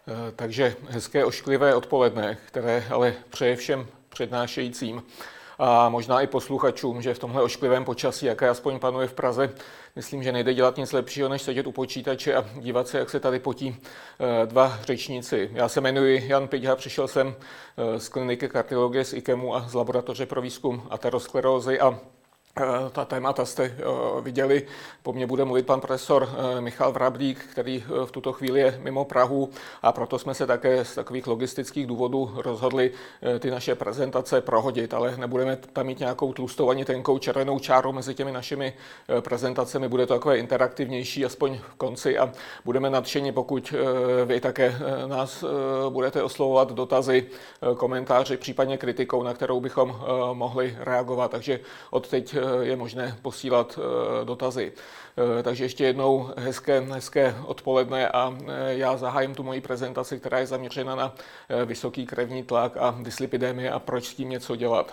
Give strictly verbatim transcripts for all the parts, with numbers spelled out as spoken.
Takže hezké ošklivé odpoledne, které ale přeje všem přednášejícím a možná i posluchačům, že v tomhle ošklivém počasí, jaké aspoň panuje v Praze, myslím, že nejde dělat nic lepšího, než sedět u počítače a dívat se, jak se tady potí dva řečníci. Já se jmenuji Jan Piťha, přišel jsem z kliniky kardiologie z IKEMu a z laboratoře pro výzkum aterosklerózy a ta témata jste viděli. Po mně bude mluvit pan profesor Michal Vrablík, který v tuto chvíli je mimo Prahu, a proto jsme se také z takových logistických důvodů rozhodli ty naše prezentace prohodit, ale nebudeme tam mít nějakou tlustou ani tenkou červenou čáru mezi těmi našimi prezentacemi. Bude to takové interaktivnější, aspoň v konci, a budeme nadšeni, pokud vy také nás budete oslovovat dotazy, komentáři, případně kritikou, na kterou bychom mohli reagovat. Takže od teď je možné posílat dotazy. Takže ještě jednou hezké, hezké odpoledne a já zahájím tu moji prezentaci, která je zaměřena na vysoký krevní tlak a dyslipidemie a proč s tím něco dělat.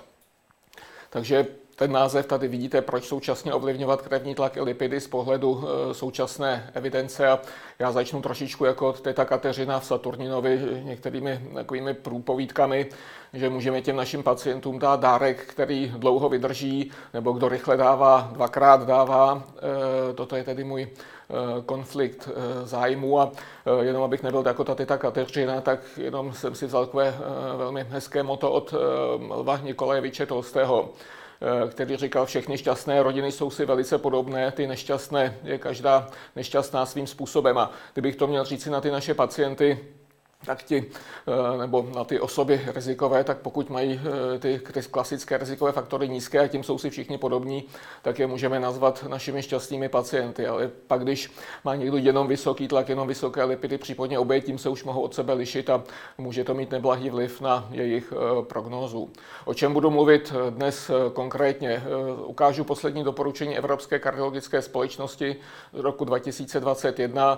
Takže ten název tady vidíte, proč současně ovlivňovat krevní tlak i lipidy z pohledu současné evidence, a já začnu trošičku jako teta Kateřina v Saturninovi některými takovými průpovídkami, že můžeme těm našim pacientům dát dárek, který dlouho vydrží, nebo kdo rychle dává, dvakrát dává. Toto je tedy můj konflikt zájmu, a jenom abych nebyl jako ta teta Kateřina, tak jenom jsem si vzal takové velmi hezké motto od Lva Nikolajeviče Tolstého, který říkal, všechny šťastné rodiny jsou si velice podobné, ty nešťastné je každá nešťastná svým způsobem. A kdybych to měl říci na ty naše pacienty, tak ti, nebo na ty osoby rizikové, tak pokud mají ty, ty klasické rizikové faktory nízké a tím jsou si všichni podobní, tak je můžeme nazvat našimi šťastnými pacienty. Ale pak, když má někdo jenom vysoký tlak, jenom vysoké lipidy, případně obě, tím se už mohou od sebe lišit a může to mít neblahý vliv na jejich prognózu. O čem budu mluvit dnes konkrétně? Ukážu poslední doporučení Evropské kardiologické společnosti z roku dva tisíce dvacet jedna.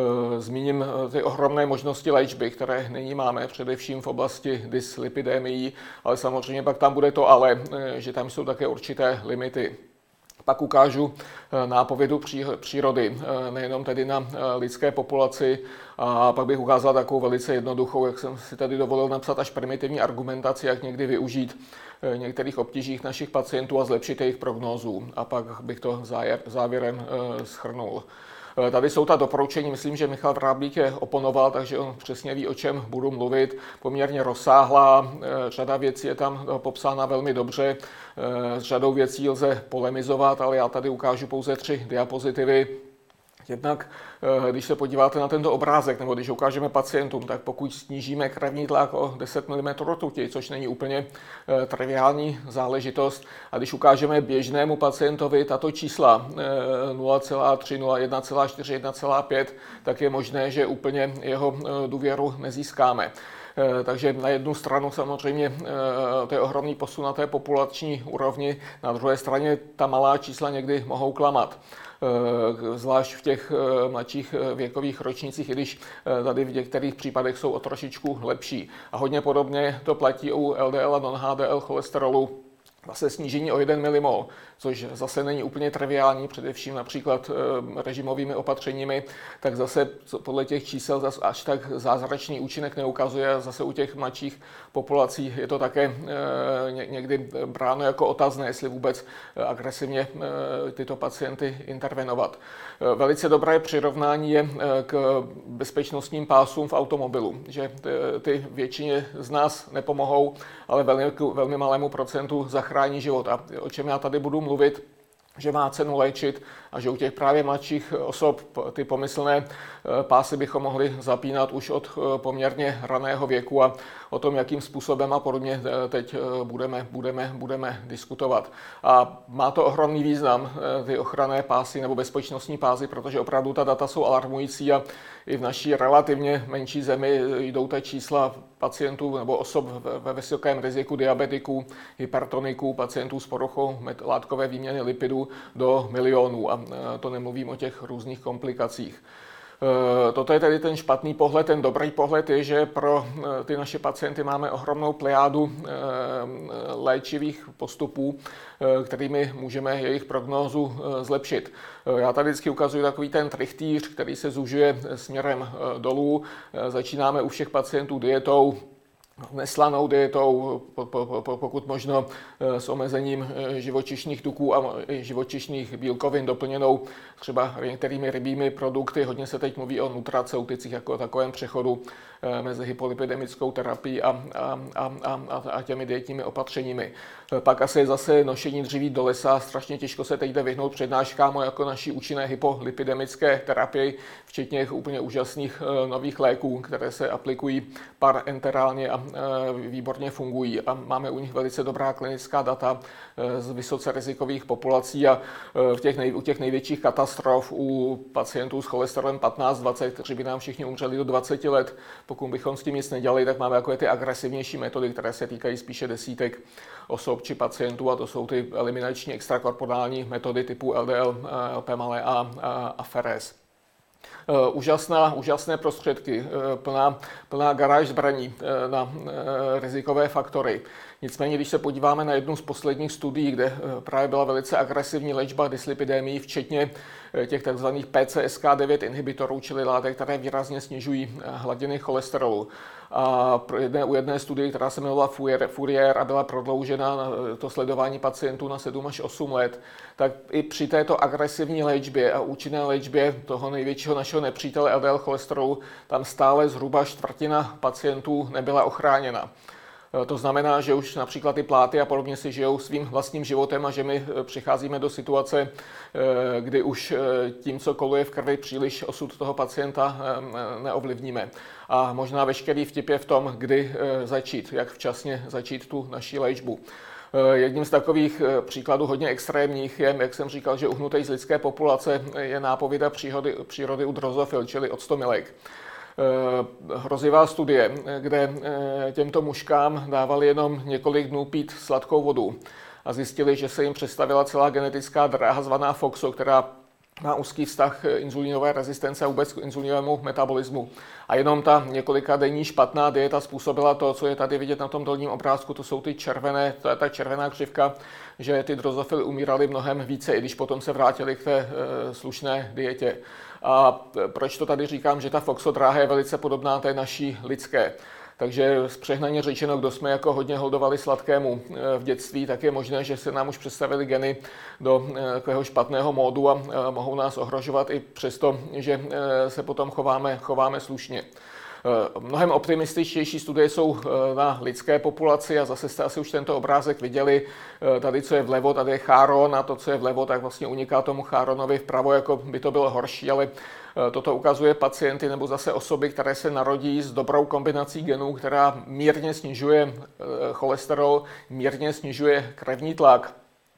Zmíním ty ohromné možnosti léčby, které nyní máme, především v oblasti dyslipidemií, ale samozřejmě pak tam bude to ale, že tam jsou také určité limity. Pak ukážu nápovědu přírody, nejenom tedy na lidské populaci, a pak bych ukázal takovou velice jednoduchou, jak jsem si tady dovolil napsat, až primitivní argumentaci, jak někdy využít některých obtížích našich pacientů a zlepšit jejich prognózu. A pak bych to závěrem shrnul. Tady jsou ta doporučení, myslím, že Michal Vrablík je oponoval, takže on přesně ví, o čem budu mluvit. Poměrně rozsáhlá, řada věcí je tam popsána velmi dobře, s řadou věcí lze polemizovat, ale já tady ukážu pouze tři diapozitivy. Jednak, když se podíváte na tento obrázek, nebo když ukážeme pacientům, tak pokud snížíme krevní tlak o deset milimetrů rtuti, což není úplně triviální záležitost, a když ukážeme běžnému pacientovi tato čísla nula celá tři, jedna celá čtyři, jedna celá pět, tak je možné, že úplně jeho důvěru nezískáme. Takže na jednu stranu samozřejmě to je ohromný posun na té populační úrovni, na druhé straně ta malá čísla někdy mohou klamat. Zvlášť v těch mladších věkových ročnících, i když tady v některých případech jsou o trošičku lepší. A hodně podobně to platí u L D L a non-H D L cholesterolu. Zase snížení o jeden milimol, což zase není úplně triviální, především například režimovými opatřeními, tak zase podle těch čísel zase až tak zázračný účinek neukazuje. Zase u těch mladších populací je to také někdy bráno jako otazné, jestli vůbec agresivně tyto pacienty intervenovat. Velice dobré přirovnání je k bezpečnostním pásům v automobilu, že ty většině z nás nepomohou, ale velmi, velmi malému procentu zachrání život. A o čem já tady budu mluvit, že má cenu léčit a že u těch právě mladších osob ty pomyslné pásy bychom mohli zapínat už od poměrně raného věku, a o tom, jakým způsobem a podobně teď budeme, budeme, budeme diskutovat. A má to ohromný význam, ty ochranné pásy nebo bezpečnostní pásy, protože opravdu ta data jsou alarmující a i v naší relativně menší zemi jdou ta čísla pacientů nebo osob ve vysokém riziku, diabetiků, hypertoniků, pacientů s poruchou látkové výměny lipidů do milionů. A to nemluvím o těch různých komplikacích. Toto je tedy ten špatný pohled. Ten dobrý pohled je, že pro ty naše pacienty máme ohromnou plejádu léčivých postupů, kterými můžeme jejich prognózu zlepšit. Já tady vždycky ukazuji takový ten trichtýř, který se zužuje směrem dolů. Začínáme u všech pacientů dietou, neslanou dietou, pokud možno s omezením živočišných tuků a živočišných bílkovin doplněnou třeba některými rybími produkty. Hodně se teď mluví o nutraceuticích jako o takovém přechodu mezi hypolipidemickou terapií a, a, a, a, a těmi dietními opatřeními. Pak asi je zase nošení dříví do lesa. Strašně těžko se teď jde vyhnout přednáškám jako naší účinné hypolipidemické terapii, včetně úplně úžasných nových léků, které se aplikují parenterálně a výborně fungují. A máme u nich velice dobrá klinická data z vysoce rizikových populací a v těch nej, u těch největších katastrof u pacientů s cholesterolem patnáct dvacet, kteří by nám všichni umřeli do dvaceti let, pokud bychom s tím nic nedělali, tak máme takové ty agresivnější metody, které se týkají spíše desítek osob či pacientů, a to jsou ty eliminační extrakorporální metody typu L D L, L P malé a, a, a F R S. Úžasná, úžasné prostředky, plná, plná garáž zbraní na rizikové faktory. Nicméně, když se podíváme na jednu z posledních studií, kde právě byla velice agresivní léčba dyslipidémií, včetně těch tzv. P C S K devět inhibitorů, čili látek, které výrazně snižují hladiny cholesterolu. A jedné, u jedné studie, která se jmenovala Fourier a byla prodloužena na to sledování pacientů na sedm až osm let, tak i při této agresivní léčbě a účinné léčbě toho největšího našeho nepřítele L D L cholesterolu, tam stále zhruba čtvrtina pacientů nebyla ochráněna. To znamená, že už například ty pláty a podobně si žijou svým vlastním životem a že my přicházíme do situace, kdy už tím, co koluje v krvi, příliš osud toho pacienta neovlivníme. A možná veškerý vtip je v tom, kdy začít, jak včasně začít tu naši léčbu. Jedním z takových příkladů hodně extrémních je, jak jsem říkal, že uhnutý z lidské populace je nápověda přírody, přírody u drozofil, čili octomilek. Hrozivá studie, kde těmto mužkám dávali jenom několik dnů pít sladkou vodu a zjistili, že se jim představila celá genetická dráha zvaná F O X O, která má úzký vztah k inzulínové rezistence a vůbec k inzulínovému metabolismu. A jenom ta několika denní špatná dieta způsobila to, co je tady vidět na tom dolním obrázku, to jsou ty červené, to je ta červená křivka, že ty drozofily umíraly mnohem více, i když potom se vrátili k té e, slušné dietě. A proč to tady říkám, že ta F O X O dráha je velice podobná té naší lidské. Takže přehnaně řečeno, kdo jsme jako hodně holdovali sladkému v dětství, tak je možné, že se nám už představili geny do takového špatného módu a mohou nás ohrožovat i přesto, že se potom chováme, chováme slušně. Mnohem optimističtější studie jsou na lidské populaci a zase jste asi už tento obrázek viděli. Tady, co je vlevo, tady je cháron a to, co je vlevo, tak vlastně uniká tomu cháronovi vpravo, jako by to bylo horší, ale toto ukazuje pacienty nebo zase osoby, které se narodí s dobrou kombinací genů, která mírně snižuje cholesterol, mírně snižuje krevní tlak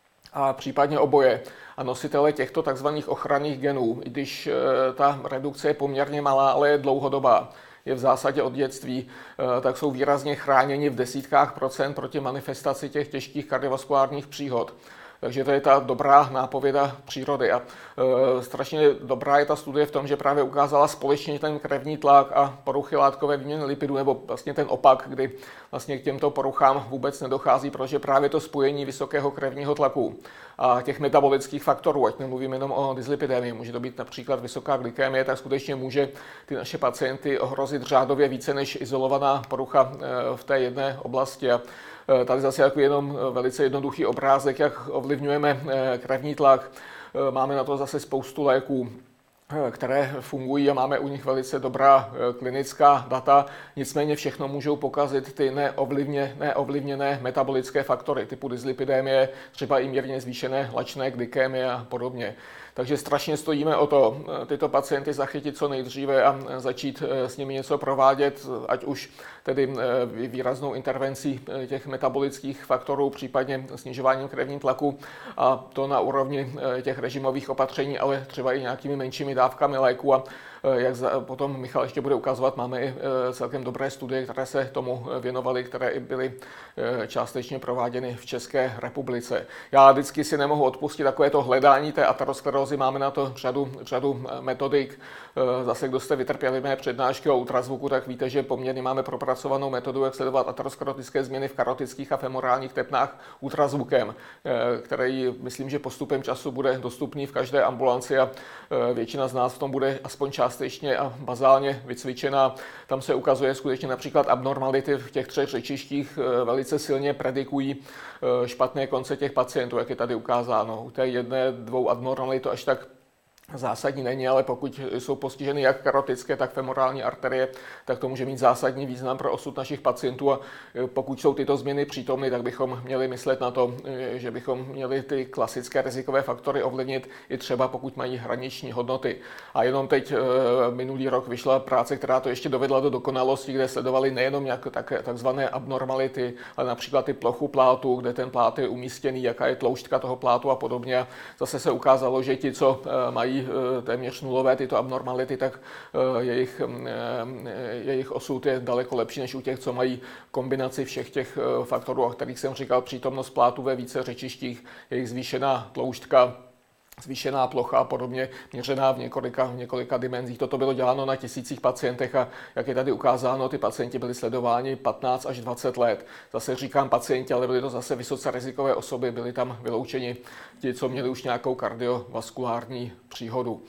a případně oboje. A nositele těchto takzvaných ochranných genů, i když ta redukce je poměrně malá, ale je dlouhodobá, je v zásadě od dětství, tak jsou výrazně chráněni v desítkách procent proti manifestaci těch těžkých kardiovaskulárních příhod. Takže to je ta dobrá nápověda přírody. A e, strašně dobrá je ta studie v tom, že právě ukázala společně ten krevní tlak a poruchy látkové výměny lipidů, nebo vlastně ten opak, kdy vlastně k těmto poruchám vůbec nedochází, protože právě to spojení vysokého krevního tlaku a těch metabolických faktorů, ať nemluvím jenom o dyslipidemii, může to být například vysoká glykémie, tak skutečně může ty naše pacienty ohrozit řádově více než izolovaná porucha v té jedné oblasti. A tady zase jako jenom velice jednoduchý obrázek, jak ovlivňujeme krevní tlak. Máme na to zase spoustu léků, které fungují a máme u nich velice dobrá klinická data. Nicméně všechno můžou pokazit ty neovlivně, neovlivněné metabolické faktory typu dyslipidemie, třeba i mírně zvýšené lačné glykémie a podobně. Takže strašně stojíme o to, tyto pacienty zachytit co nejdříve a začít s nimi něco provádět, ať už tedy výraznou intervencí těch metabolických faktorů, případně snižováním krevního tlaku, a to na úrovni těch režimových opatření, ale třeba i nějakými menšími dávkami léku. A Jak potom Michal ještě bude ukazovat, máme i celkem dobré studie, které se tomu věnovaly, které i byly částečně prováděny v České republice. Já vždycky si nemohu odpustit takové to hledání té aterosklerózy, máme na to řadu, řadu metodik. Zase, kdo jste vytrpěli mé přednášky o ultrazvuku, tak víte, že poměrně máme propracovanou metodu, jak sledovat aterosklerotické změny v karotických a femorálních tepnách ultrazvukem, který myslím, že postupem času bude dostupný v každé ambulanci a většina z nás v tom bude aspoň částečně a bazálně vycvičená. Tam se ukazuje skutečně například abnormality v těch třech řečištích velice silně predikují špatné konce těch pacientů, jak je tady ukázáno. U té jedné, dvou abnormalit to až tak zásadní není, ale pokud jsou postiženy jak karotické, tak femorální arterie, tak to může mít zásadní význam pro osud našich pacientů a pokud jsou tyto změny přítomny, tak bychom měli myslet na to, že bychom měli ty klasické rizikové faktory ovlivnit i třeba pokud mají hraniční hodnoty. A jenom teď minulý rok vyšla práce, která to ještě dovedla do dokonalosti, kde sledovali nejenom nějak tak, takzvané abnormality, ale například ty plochu plátu, kde ten plát je umístěný, jaká je tloušťka toho plátu a podobně. A zase se ukázalo, že ti, co mají téměř nulové tyto abnormality, tak jejich, jejich osud je daleko lepší než u těch, co mají kombinaci všech těch faktorů, o kterých jsem říkal, přítomnost plátu ve více řečištích, jejich zvýšená tloušťka, zvýšená plocha a podobně, měřená v několika, v několika dimenzích. Toto bylo děláno na tisících pacientech a jak je tady ukázáno, ty pacienti byli sledováni patnáct až dvacet let. Zase říkám pacienti, ale byly to zase vysoce rizikové osoby, byli tam vyloučeni ti, co měli už nějakou kardiovaskulární příhodu.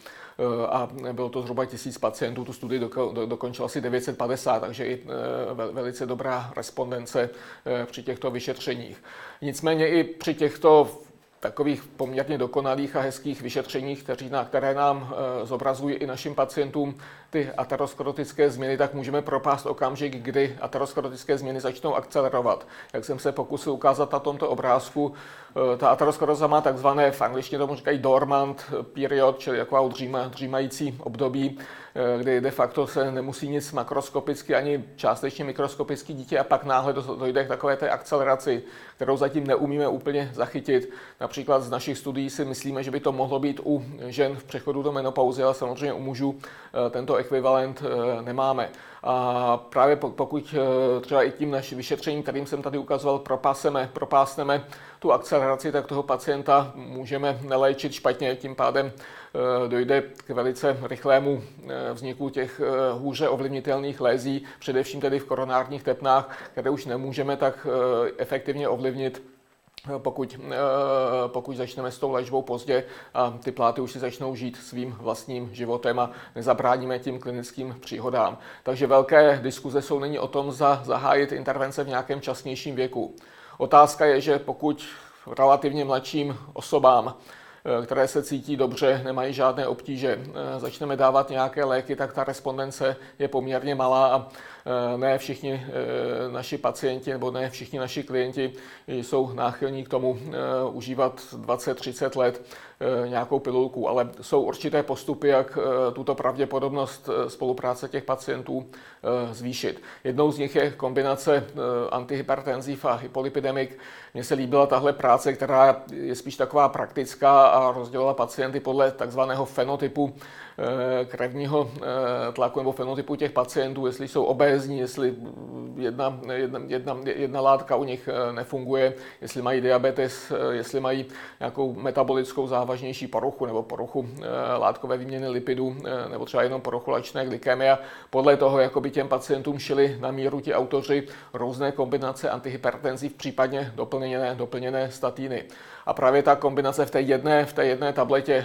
A bylo to zhruba tisíc pacientů, tu studii dokončilo asi devět set padesát, takže i velice dobrá respondence při těchto vyšetřeních. Nicméně i při těchto takových poměrně dokonalých a hezkých vyšetřeních, kteří, na které nám e, zobrazují i našim pacientům ty aterosklerotické změny, tak můžeme propást okamžik, kdy aterosklerotické změny začnou akcelerovat. Jak jsem se pokusil ukázat na tomto obrázku, e, ta ateroskleroza má takzvané, v angličtině tomu říkají dormant period, čili taková dříma, dřímající období, e, kdy de facto se nemusí nic makroskopicky ani částečně mikroskopicky dítě a pak náhle dojde k takové té akceleraci, kterou zatím neumíme úplně zachytit. Například z našich studií si myslíme, že by to mohlo být u žen v přechodu do menopauzy, ale samozřejmě u mužů tento ekvivalent nemáme. A právě pokud třeba i tím naším vyšetřením, kterým jsem tady ukazoval, propáseme, propásneme tu akceleraci, tak toho pacienta můžeme neléčit špatně, tím pádem dojde k velice rychlému vzniku těch hůře ovlivnitelných lézí, především tedy v koronárních tepnách, které už nemůžeme tak efektivně ovlivnit, Pokud, pokud začneme s tou léčbou pozdě a ty pláty už si začnou žít svým vlastním životem a nezabráníme tím klinickým příhodám. Takže velké diskuze jsou nyní o tom, za zahájit intervence v nějakém časnějším věku. Otázka je, že pokud relativně mladším osobám, které se cítí dobře, nemají žádné obtíže, začneme dávat nějaké léky, tak ta respondence je poměrně malá a ne všichni naši pacienti nebo ne všichni naši klienti jsou náchylní k tomu užívat dvacet třicet let nějakou pilulku, ale jsou určité postupy, jak tuto pravděpodobnost spolupráce těch pacientů zvýšit. Jednou z nich je kombinace antihypertenziv a hypolipidemik. Mně se líbila tahle práce, která je spíš taková praktická a rozdělila pacienty podle takzvaného fenotypu krevního tlaku nebo fenotypu těch pacientů, jestli jsou obézní, jestli jedna, jedna, jedna, jedna látka u nich nefunguje, jestli mají diabetes, jestli mají nějakou metabolickou závažnější poruchu nebo poruchu látkové výměny lipidů nebo třeba jenom poruchu lačné glykemie. Podle toho, jako by těm pacientům šili na míru ti autoři různé kombinace antihypertenziv, případně doplněné, doplněné statiny. A právě ta kombinace v té jedné, v té jedné tabletě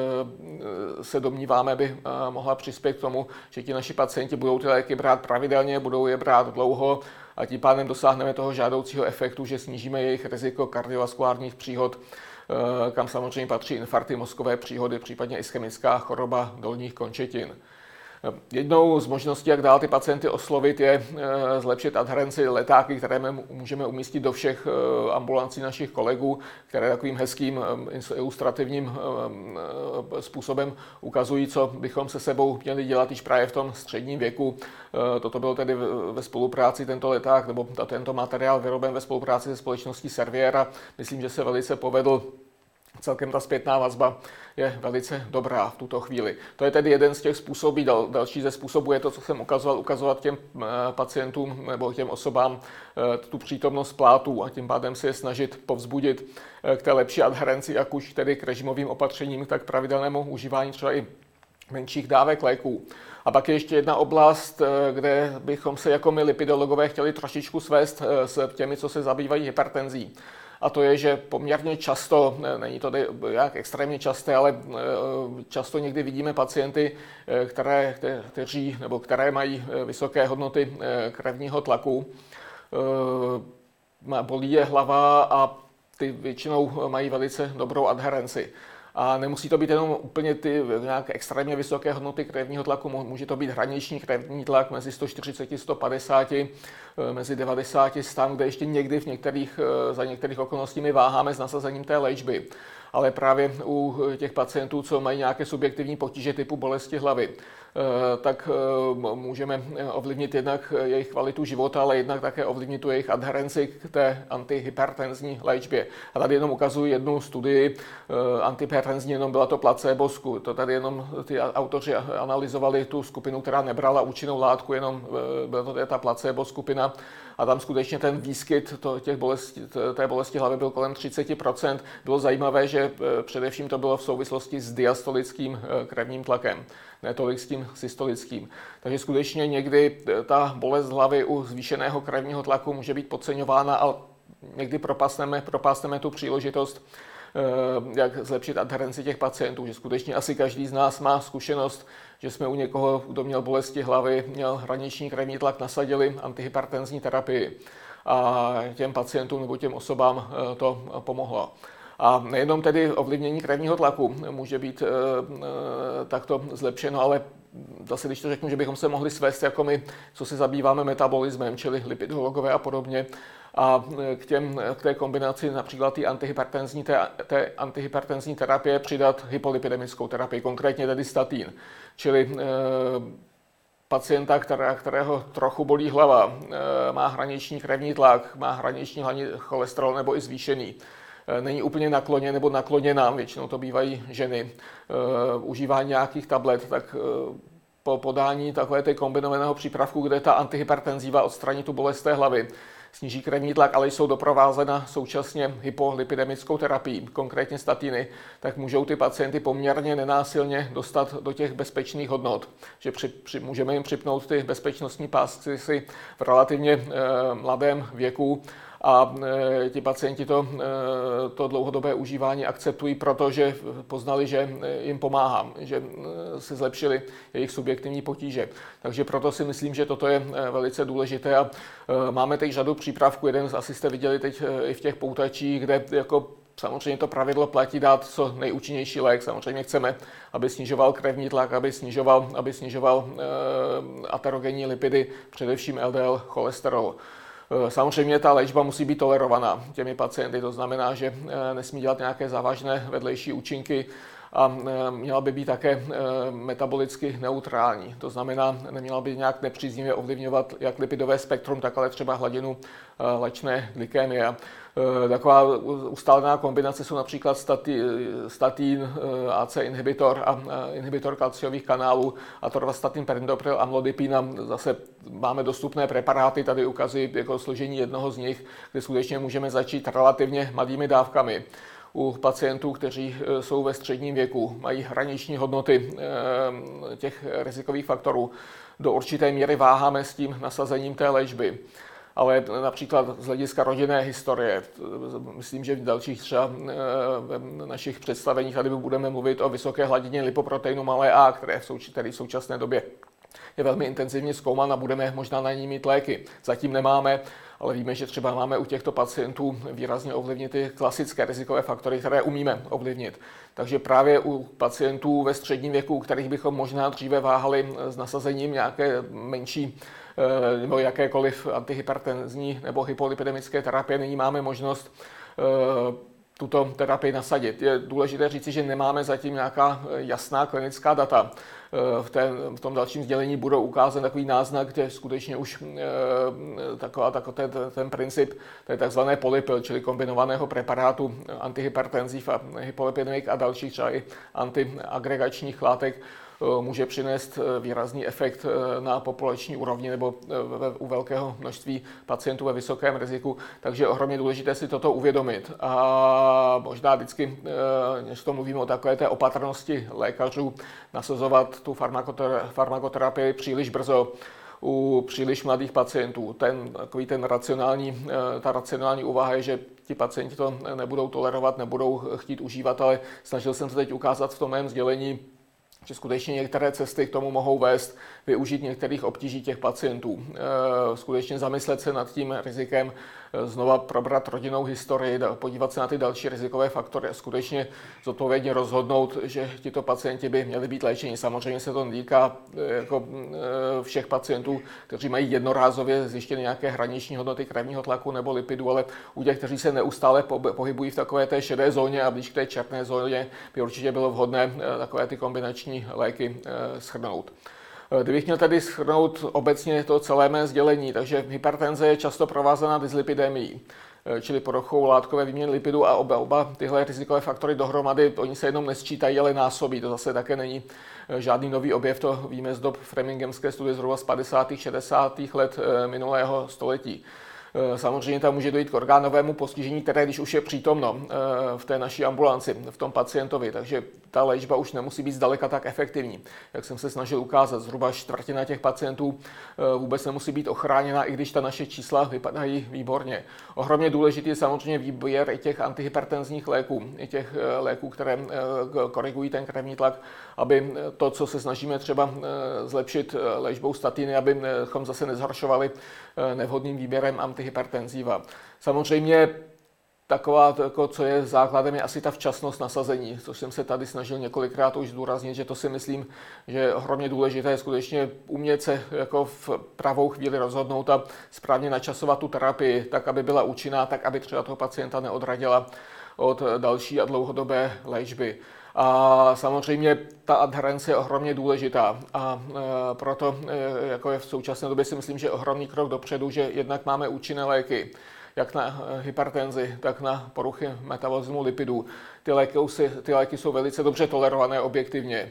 se domníváme, by mohla přispět k tomu, že ti naši pacienti budou ty léky brát pravidelně, budou je brát dlouho a tím pádem dosáhneme toho žádoucího efektu, že snížíme jejich riziko kardiovaskulárních příhod, kam samozřejmě patří infarkty, mozkové příhody, případně ischemická choroba dolních končetin. Jednou z možností, jak dál ty pacienty oslovit, je zlepšit adherenci letáky, které můžeme umístit do všech ambulancí našich kolegů, které takovým hezkým ilustrativním způsobem ukazují, co bychom se sebou měli dělat již právě v tom středním věku. Toto bylo tedy ve spolupráci tento leták, nebo tento materiál vyroben ve spolupráci se společností Servier a myslím, že se velice povedl celkem ta zpětná vazba je velice dobrá v tuto chvíli. To je tedy jeden z těch způsobů. Dal, další ze způsobů je to, co jsem ukazoval, ukazovat těm pacientům nebo těm osobám tu přítomnost plátů a tím pádem se je snažit povzbudit k té lepší adherenci, jak už tedy k režimovým opatřením, tak k pravidelnému užívání třeba i menších dávek léků. A pak je ještě jedna oblast, kde bychom se jako my lipidologové chtěli trošičku svést s těmi, co se zabývají hypertenzí. A to je, že poměrně často, není to jak extrémně časté, ale často někdy vidíme pacienty, které, kteří, nebo které mají vysoké hodnoty krevního tlaku. Bolí je hlava a ty většinou mají velice dobrou adherenci. A nemusí to být jenom úplně ty nějak extrémně vysoké hodnoty krevního tlaku, může to být hraniční krevní tlak mezi sto čtyřicet a sto padesát, mezi devadesát a sto, kde ještě někdy v některých, za některých okolností my váháme s nasazením té léčby. Ale právě u těch pacientů, co mají nějaké subjektivní potíže typu bolesti hlavy, tak můžeme ovlivnit jednak jejich kvalitu života, ale jednak také ovlivnit tu jejich adherenci k té antihypertenzní léčbě. A tady jenom ukazuji jednu studii antihypertenzní, jenom byla to placebo. To tady jenom ty autoři analyzovali tu skupinu, která nebrala účinnou látku, jenom byla to ta placebo skupina. A tam skutečně ten výskyt to, těch bolesti, té bolesti hlavy byl kolem třicet procent. Bylo zajímavé, že především to bylo v souvislosti s diastolickým krevním tlakem, ne tolik s tím systolickým. Takže skutečně někdy ta bolest hlavy u zvýšeného krevního tlaku může být podceňována a někdy propásneme, propásneme tu příležitost, jak zlepšit adherenci těch pacientů. Že skutečně asi každý z nás má zkušenost, že jsme u někoho, kdo měl bolesti hlavy, měl hraniční krevní tlak, nasadili antihypertenzní terapii a těm pacientům nebo těm osobám to pomohlo. A nejenom tedy ovlivnění krevního tlaku může být e, e, takto zlepšeno, ale zase, když to řeknu, že bychom se mohli svést jako my, co se zabýváme metabolismem, čili lipidologové a podobně, a k, těm, k té kombinaci například té antihypertenzní, té, té antihypertenzní terapie přidat hypolipidemickou terapii, konkrétně tedy statin, čili e, pacienta, která, kterého trochu bolí hlava, e, má hraniční krevní tlak, má hraniční cholesterol nebo i zvýšený, není úplně nakloněn nebo nakloněná, většinou to bývají ženy, uh, užívá nějakých tablet, tak uh, po podání takové té kombinovaného přípravku, kde ta antihypertenziva odstraní tu bolest té hlavy, sníží krevní tlak, ale jsou doprovázena současně hypolipidemickou terapií, konkrétně statiny, tak můžou ty pacienty poměrně nenásilně dostat do těch bezpečných hodnot. Že při, při, můžeme jim připnout ty bezpečnostní pásky si v relativně e, mladém věku a e, ti pacienti to, e, to dlouhodobé užívání akceptují, protože poznali, že jim pomáhá, že e, se zlepšily jejich subjektivní potíže. Takže proto si myslím, že toto je velice důležité a e, máme teď řadu přípravků. Jeden asi jste viděli teď e, i v těch poutačích, kde jako samozřejmě to pravidlo platí dát co nejúčinnější lék. Samozřejmě chceme, aby snižoval krevní tlak, aby snižoval, aby snižoval e, aterogenní lipidy, především L D L cholesterol. Samozřejmě ta léčba musí být tolerovaná těmi pacienty, to znamená, že nesmí dělat nějaké závažné vedlejší účinky a měla by být také metabolicky neutrální. To znamená, neměla by nějak nepříznivě ovlivňovat jak lipidové spektrum, tak ale třeba hladinu léčné glykémie. Taková ustálená kombinace jsou například statin, A C inhibitor a inhibitor kalciových kanálů, atorvastatin, perindopril, amlodipin. A zase máme dostupné preparáty, tady ukazuji jako složení jednoho z nich, kde skutečně můžeme začít relativně malými dávkami. U pacientů, kteří jsou ve středním věku, mají hraniční hodnoty těch rizikových faktorů. Do určité míry váháme s tím nasazením té léčby. Ale například z hlediska rodinné historie, myslím, že v dalších třeba v našich představeních tady budeme mluvit o vysoké hladině lipoproteinu malé a, které v, souč- který v současné době je velmi intenzivně zkoumán a budeme možná na ní mít léky. Zatím nemáme, ale víme, že třeba máme u těchto pacientů výrazně ovlivnit ty klasické rizikové faktory, které umíme ovlivnit. Takže právě u pacientů ve středním věku, u kterých bychom možná dříve váhali s nasazením nějaké menší nebo jakékoliv antihypertenzní nebo hypolipidemické terapie, nyní máme možnost tuto terapii nasadit. Je důležité říci, že nemáme zatím nějaká jasná klinická data. V, té, v tom dalším sdělení budou ukázat takový náznak, kde skutečně už taková, takový ten, ten princip té takzvané polypil, čili kombinovaného preparátu antihypertenziv a hypolipidemik a dalších třeba i antiagregačních látek může přinést výrazný efekt na populační úrovni nebo u velkého množství pacientů ve vysokém riziku. Takže je ohromně důležité si toto uvědomit. A možná vždycky, než to mluvíme o takové té opatrnosti lékařů, nasazovat tu farmakoterapii příliš brzo u příliš mladých pacientů. Ten, takový ten racionální, ta racionální úvaha je, že ti pacienti to nebudou tolerovat, nebudou chtít užívat, ale snažil jsem se teď ukázat v tom mém sdělení, že skutečně některé cesty k tomu mohou vést, využít některých obtíží těch pacientů. Skutečně zamyslet se nad tím rizikem, znova probrat rodinnou historii, podívat se na ty další rizikové faktory a skutečně zodpovědně rozhodnout, že tito pacienti by měli být léčeni. Samozřejmě se to netýká jako všech pacientů, kteří mají jednorázově zjištěny nějaké hraniční hodnoty krevního tlaku nebo lipidů, ale u těch, kteří se neustále pohybují v takové té šedé zóně a blíž k té černé zóně, by určitě bylo vhodné takové ty kombinační léky shrnout. Kdybych měl tady shrnout obecně to celé mé sdělení, takže hypertenze je často provázaná dyslipidemií, čili poruchou látkové výměny lipidů a oba, oba tyhle rizikové faktory dohromady, oni se jenom nesčítají, ale násobí. To zase také není žádný nový objev, to víme z dob Framingemské studie zhruba z padesátých šedesátých let minulého století. Samozřejmě tam může dojít k orgánovému postižení, které když už je přítomno v té naší ambulanci, v tom pacientovi, takže ta léčba už nemusí být zdaleka tak efektivní. Jak jsem se snažil ukázat, zhruba čtvrtina těch pacientů vůbec nemusí být ochráněna, i když ta naše čísla vypadají výborně. Ohromně důležitý je samozřejmě výběr i těch antihypertenzních léků, i těch léků, které korigují ten krevní tlak, aby to, co se snažíme třeba zlepšit léčbou statiny, abychom zase nezhoršovali nevhodným výběrem antihypertenziva. Samozřejmě taková, jako, co je základem, je asi ta včasnost nasazení, což jsem se tady snažil několikrát už zdůraznit, že to si myslím, že je ohromně důležité je skutečně umět se jako v pravou chvíli rozhodnout a správně načasovat tu terapii, tak, aby byla účinná, tak, aby třeba toho pacienta neodradila od další a dlouhodobé léčby. A samozřejmě ta adherence je ohromně důležitá a e, proto e, jako je v současné době si myslím, že je ohromný krok dopředu, že jednak máme účinné léky, jak na hypertenzi, tak na poruchy metabolismu lipidů. Ty léky, ty léky jsou velice dobře tolerované objektivně.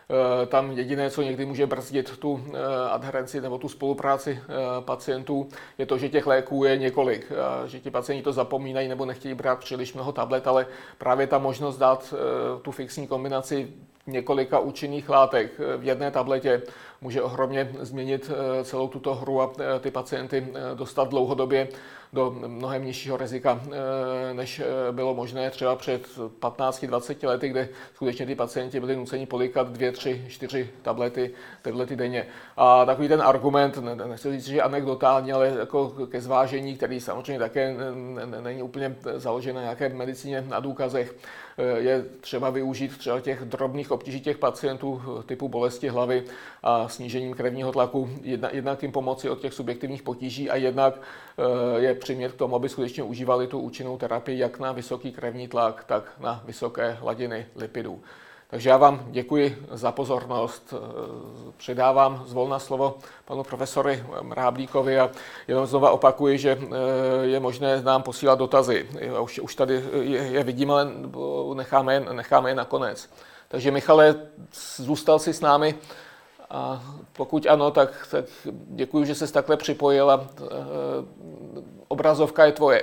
Tam jediné, co někdy může brzdit tu adherenci nebo tu spolupráci pacientů, je to, že těch léků je několik, že ti pacienti to zapomínají nebo nechtějí brát příliš mnoho tablet, ale právě ta možnost dát tu fixní kombinaci několika účinných látek v jedné tabletě může ohromně změnit celou tuto hru a ty pacienty dostat dlouhodobě do mnohem nižšího rizika, než bylo možné třeba před patnácti dvaceti lety, kde skutečně ty pacienti byli nuceni políkat dvě, tři, čtyři tablety, tablety denně. A takový ten argument, nechci říct, že anekdotální, ale jako ke zvážení, který samozřejmě také není úplně založen na nějaké medicíně na důkazech, je třeba využít třeba těch drobných obtíží těch pacientů typu bolesti hlavy a snížením krevního tlaku, jedna, jednak jim pomoci od těch subjektivních potíží a jednak je přimět k tomu, aby skutečně užívali tu účinnou terapii jak na vysoký krevní tlak, tak na vysoké hladiny lipidů. Takže já vám děkuji za pozornost. Předávám zvolna slovo panu profesory Mráblíkovi a jenom znova opakuji, že je možné nám posílat dotazy. Už, už tady je, je vidím, ale necháme je, necháme je nakonec. Takže Michale, zůstal jsi s námi a pokud ano, tak, tak děkuji, že jsi takhle připojil a obrazovka je tvoje.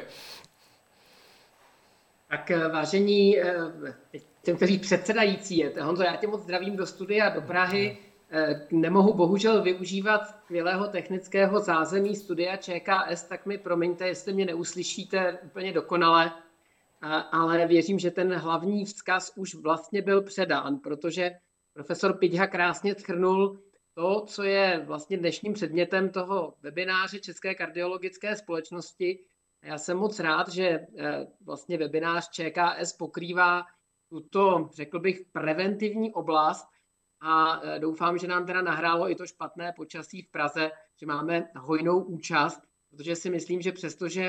Tak vážení, těm, kteří předsedající, Honzo, já tě moc zdravím do studia do Prahy. Nemohu bohužel využívat skvělého technického zázemí studia ČKS, tak mi promiňte, jestli mě neuslyšíte úplně dokonale, ale věřím, že ten hlavní vzkaz už vlastně byl předán, protože profesor Piťha krásně shrnul to, co je vlastně dnešním předmětem toho webináře České kardiologické společnosti. Já jsem moc rád, že vlastně webinář ČKS pokrývá tuto, řekl bych, preventivní oblast a doufám, že nám teda nahrálo i to špatné počasí v Praze, že máme hojnou účast, protože si myslím, že přestože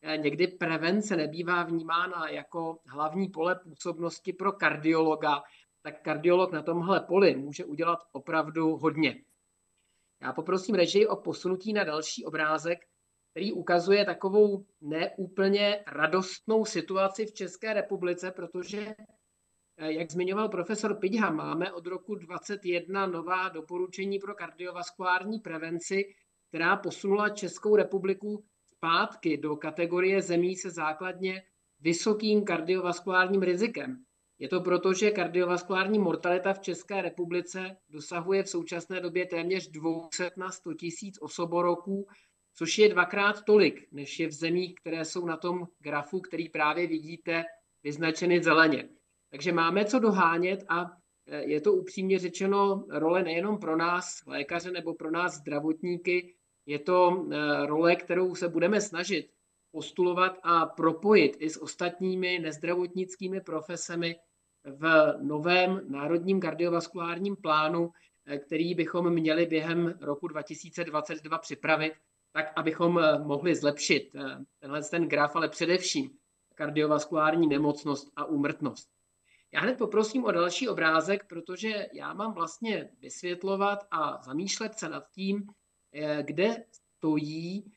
někdy prevence nebývá vnímána jako hlavní pole působnosti pro kardiologa, tak kardiolog na tomhle poli může udělat opravdu hodně. Já poprosím režii o posunutí na další obrázek, který ukazuje takovou neúplně radostnou situaci v České republice, protože, jak zmiňoval profesor Piťha, máme od roku dvacet jedna nová doporučení pro kardiovaskulární prevenci, která posunula Českou republiku zpátky do kategorie zemí se základně vysokým kardiovaskulárním rizikem. Je to proto, že kardiovaskulární mortalita v České republice dosahuje v současné době téměř dvě stě na sto tisíc osoboroků, což je dvakrát tolik, než je v zemích, které jsou na tom grafu, který právě vidíte, vyznačeny zeleně. Takže máme co dohánět a je to upřímně řečeno role nejenom pro nás lékaře nebo pro nás zdravotníky, je to role, kterou se budeme snažit postulovat a propojit i s ostatními nezdravotnickými profesemi v novém národním kardiovaskulárním plánu, který bychom měli během roku dva tisíce dvacet dva připravit, tak abychom mohli zlepšit tenhle ten graf, ale především kardiovaskulární nemocnost a úmrtnost. Já hned poprosím o další obrázek, protože já mám vlastně vysvětlovat a zamýšlet se nad tím, kde stojí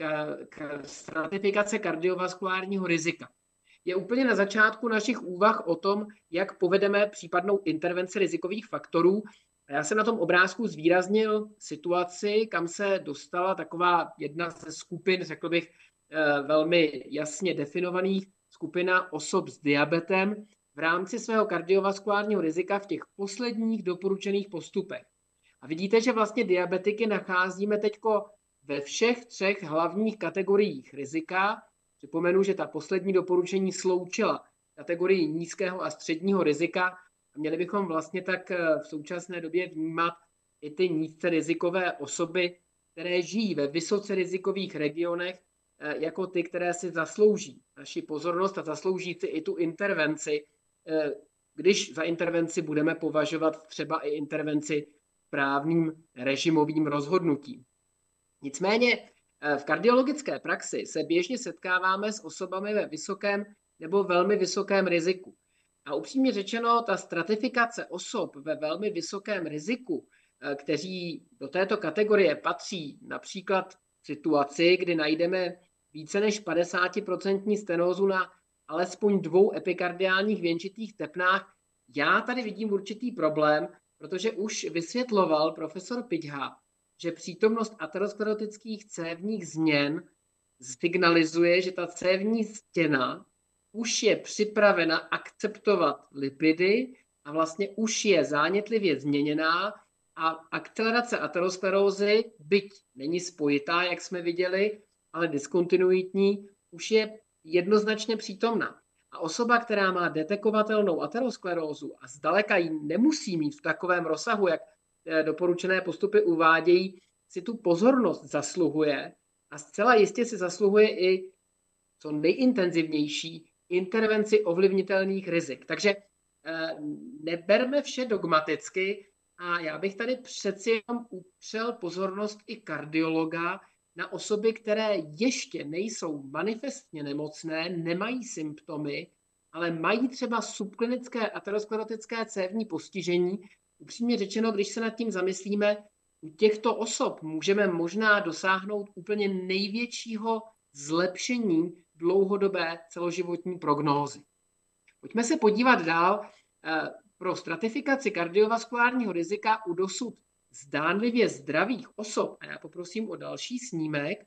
stratifikace kardiovaskulárního rizika. Je úplně na začátku našich úvah o tom, jak povedeme případnou intervenci rizikových faktorů. Já jsem na tom obrázku zvýraznil situaci, kam se dostala taková jedna ze skupin, řekl bych, velmi jasně definovaných, skupina osob s diabetem v rámci svého kardiovaskulárního rizika v těch posledních doporučených postupech. A vidíte, že vlastně diabetiky nacházíme teďko ve všech třech hlavních kategoriích rizika. Připomenu, že ta poslední doporučení sloučila kategorii nízkého a středního rizika a měli bychom vlastně tak v současné době vnímat i ty nízce rizikové osoby, které žijí ve vysoce rizikových regionech, jako ty, které si zaslouží naši pozornost a zaslouží si i tu intervenci, když za intervenci budeme považovat třeba i intervenci právním režimovým rozhodnutím. Nicméně v kardiologické praxi se běžně setkáváme s osobami ve vysokém nebo velmi vysokém riziku. A upřímně řečeno, ta stratifikace osob ve velmi vysokém riziku, kteří do této kategorie patří například v situaci, kdy najdeme více než padesát procent stenózu na alespoň dvou epikardiálních věnčitých tepnách, já tady vidím určitý problém, protože už vysvětloval profesor Piťha, že přítomnost aterosklerotických cévních změn signalizuje, že ta cévní stěna už je připravena akceptovat lipidy a vlastně už je zánětlivě změněná a akcelerace aterosklerózy, byť není spojitá, jak jsme viděli, ale diskontinuitní, už je jednoznačně přítomná. A osoba, která má detekovatelnou aterosklerózu a zdaleka ji nemusí mít v takovém rozsahu, jak doporučené postupy uvádějí, si tu pozornost zasluhuje a zcela jistě si zasluhuje i co nejintenzivnější intervenci ovlivnitelných rizik. Takže neberme vše dogmaticky a já bych tady přeci jenom upřel pozornost i kardiologa na osoby, které ještě nejsou manifestně nemocné, nemají symptomy, ale mají třeba subklinické aterosklerotické cévní postižení. Upřímně řečeno, když se nad tím zamyslíme, u těchto osob můžeme možná dosáhnout úplně největšího zlepšení dlouhodobé celoživotní prognózy. Pojďme se podívat dál. Pro stratifikaci kardiovaskulárního rizika u dosud zdánlivě zdravých osob, a já poprosím o další snímek,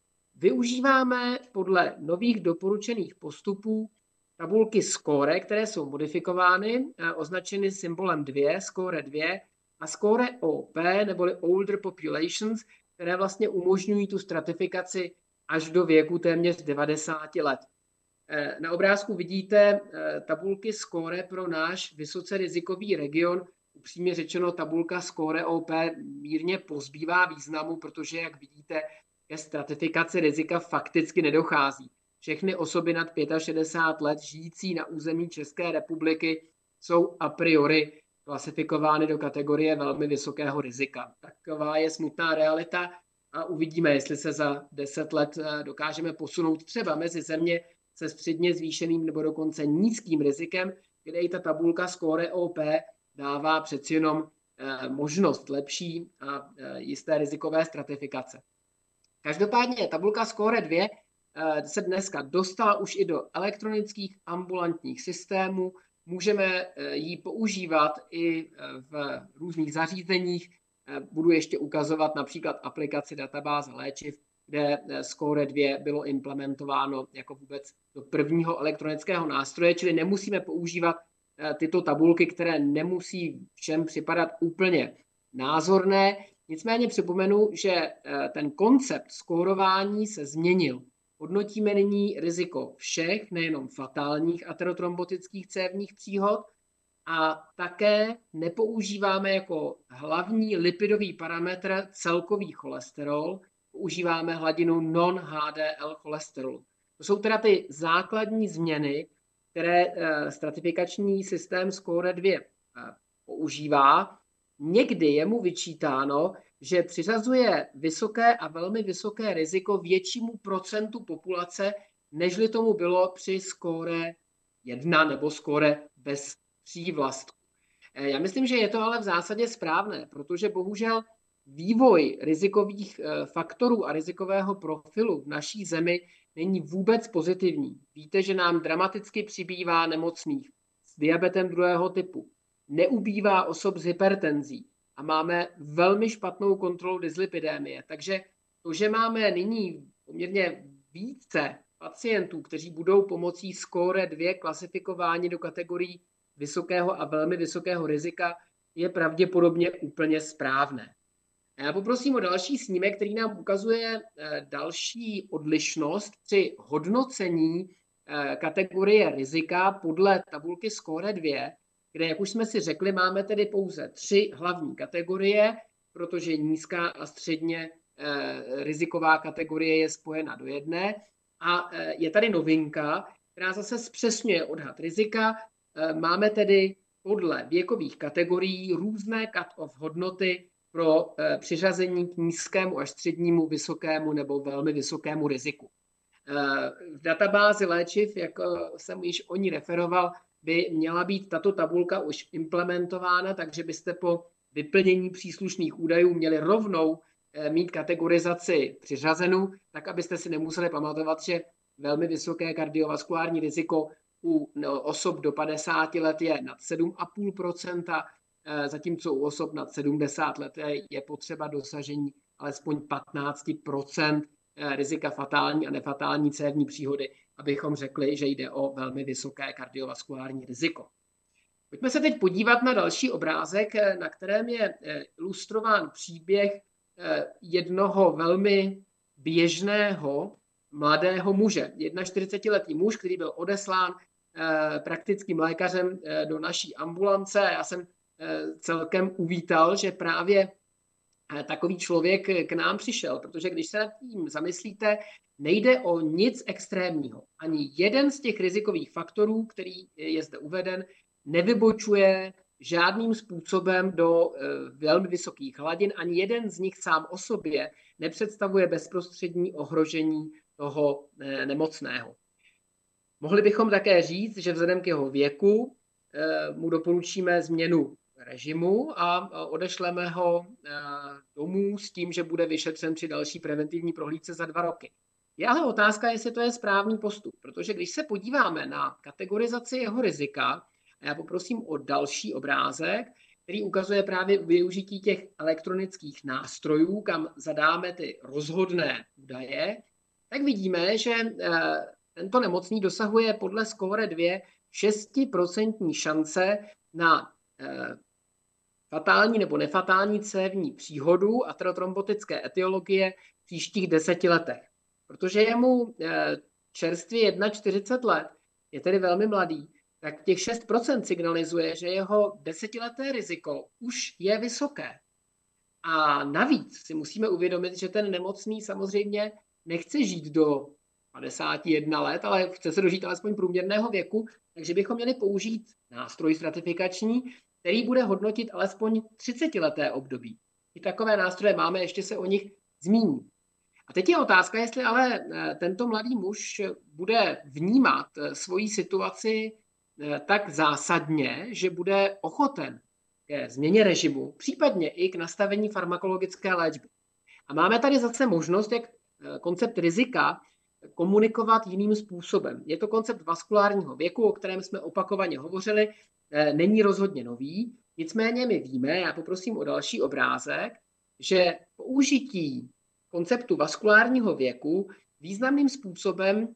využíváme podle nových doporučených postupů tabulky SCORE, které jsou modifikovány, označeny symbolem dva, SCORE dva, a SCORE O P, neboli Older Populations, které vlastně umožňují tu stratifikaci až do věku téměř devadesát let. Na obrázku vidíte tabulky SCORE pro náš vysoce rizikový region. Upřímně řečeno, tabulka SCORE O P mírně pozbývá významu, protože, jak vidíte, ke stratifikaci rizika fakticky nedochází. Všechny osoby nad šedesát pět let žijící na území České republiky jsou a priori klasifikovány do kategorie velmi vysokého rizika. Taková je smutná realita a uvidíme, jestli se za deset let dokážeme posunout třeba mezi země se středně zvýšeným nebo dokonce nízkým rizikem, kde i ta tabulka Score O P dává přeci jenom možnost lepší a jisté rizikové stratifikace. Každopádně tabulka Score dva se dneska dostala už i do elektronických ambulantních systémů. Můžeme ji používat i v různých zařízeních. Budu ještě ukazovat například aplikaci databáze léčiv, kde Score dva bylo implementováno jako vůbec do prvního elektronického nástroje, čili nemusíme používat tyto tabulky, které nemusí všem připadat úplně názorné. Nicméně připomenu, že ten koncept skórování se změnil. Hodnotíme nyní riziko všech, nejenom fatálních aterotrombotických cévních příhod, a také nepoužíváme jako hlavní lipidový parametr celkový cholesterol, používáme hladinu non-H D L cholesterolu. To jsou teda ty základní změny, které stratifikační systém Score dva používá. Někdy je mu vyčítáno, že přiřazuje vysoké a velmi vysoké riziko většímu procentu populace, nežli tomu bylo při Score jedna nebo Score bez přívlastku. Já myslím, že je to ale v zásadě správné, protože bohužel vývoj rizikových faktorů a rizikového profilu v naší zemi není vůbec pozitivní. Víte, že nám dramaticky přibývá nemocných s diabetem druhého typu, neubývá osob s hypertenzí a máme velmi špatnou kontrolu dyslipidémie. Takže to, že máme nyní poměrně více pacientů, kteří budou pomocí Score dva klasifikováni do kategorií vysokého a velmi vysokého rizika, je pravděpodobně úplně správné. A já poprosím o další snímek, který nám ukazuje další odlišnost při hodnocení kategorie rizika podle tabulky Score dva, kde, jak už jsme si řekli, máme tedy pouze tři hlavní kategorie, protože nízká a středně riziková kategorie je spojena do jedné. A je tady novinka, která zase zpřesňuje odhad rizika. Máme tedy podle věkových kategorií různé cut-off hodnoty pro přiřazení k nízkému až střednímu, vysokému nebo velmi vysokému riziku. V databázi léčiv, jak jsem již o ní referoval, by měla být tato tabulka už implementována, takže byste po vyplnění příslušných údajů měli rovnou mít kategorizaci přiřazenou, tak abyste si nemuseli pamatovat, že velmi vysoké kardiovaskulární riziko u osob do padesáti let je nad sedm celá pět procenta, zatímco u osob nad sedmdesát let je potřeba dosažení alespoň patnáct procent rizika fatální a nefatální cévní příhody, abychom řekli, že jde o velmi vysoké kardiovaskulární riziko. Pojďme se teď podívat na další obrázek, na kterém je ilustrován příběh jednoho velmi běžného mladého muže. čtyřicetiletý muž, který byl odeslán praktickým lékařem do naší ambulance. Já jsem celkem uvítal, že právě takový člověk k nám přišel, protože když se nad tím zamyslíte, nejde o nic extrémního. Ani jeden z těch rizikových faktorů, který je zde uveden, nevybočuje žádným způsobem do velmi vysokých hladin. Ani jeden z nich sám o sobě nepředstavuje bezprostřední ohrožení toho nemocného. Mohli bychom také říct, že vzhledem k jeho věku mu doporučíme změnu režimu a odešleme ho domů s tím, že bude vyšetřen při další preventivní prohlídce za dva roky. Je ale otázka, jestli to je správný postup, protože když se podíváme na kategorizaci jeho rizika, a já poprosím o další obrázek, který ukazuje právě využití těch elektronických nástrojů, kam zadáme ty rozhodné údaje, tak vidíme, že tento nemocný dosahuje podle Score dva šest procent šance na fatální nebo nefatální cévní příhodu aterotrombotické etiologie v příštích deseti letech. Protože je mu čerstvě čtyřicet jedna let, je tedy velmi mladý, tak těch šest procent signalizuje, že jeho desetileté riziko už je vysoké. A navíc si musíme uvědomit, že ten nemocný samozřejmě nechce žít do padesáti jednoho let, ale chce se dožít alespoň průměrného věku, takže bychom měli použít nástroj stratifikační, který bude hodnotit alespoň třicetileté období. I takové nástroje máme, ještě se o nich zmíní. A teď je otázka, jestli ale tento mladý muž bude vnímat svoji situaci tak zásadně, že bude ochoten ke změně režimu, případně i k nastavení farmakologické léčby. A máme tady zase možnost, jak koncept rizika komunikovat jiným způsobem. Je to koncept vaskulárního věku, o kterém jsme opakovaně hovořili, není rozhodně nový, nicméně my víme, já poprosím o další obrázek, že použití konceptu vaskulárního věku významným způsobem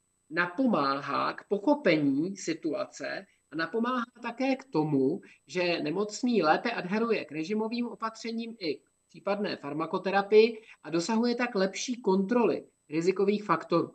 napomáhá k pochopení situace a napomáhá také k tomu, že nemocný lépe adheruje k režimovým opatřením i k případné farmakoterapii a dosahuje tak lepší kontroly rizikových faktorů.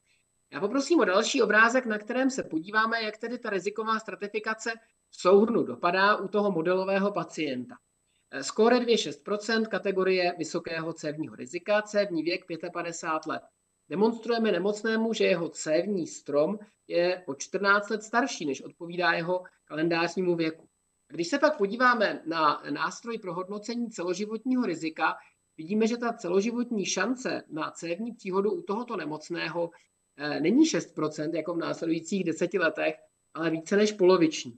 Já poprosím o další obrázek, na kterém se podíváme, jak tedy ta riziková stratifikace v souhrnu dopadá u toho modelového pacienta. Skóre dvě celá šest procenta, kategorie vysokého cévního rizika, cévní věk padesát pět let. Demonstrujeme nemocnému, že jeho cévní strom je o čtrnáct let starší, než odpovídá jeho kalendářnímu věku. Když se pak podíváme na nástroj pro hodnocení celoživotního rizika, vidíme, že ta celoživotní šance na cévní příhodu u tohoto nemocného není šest procent jako v následujících deseti letech, ale více než poloviční.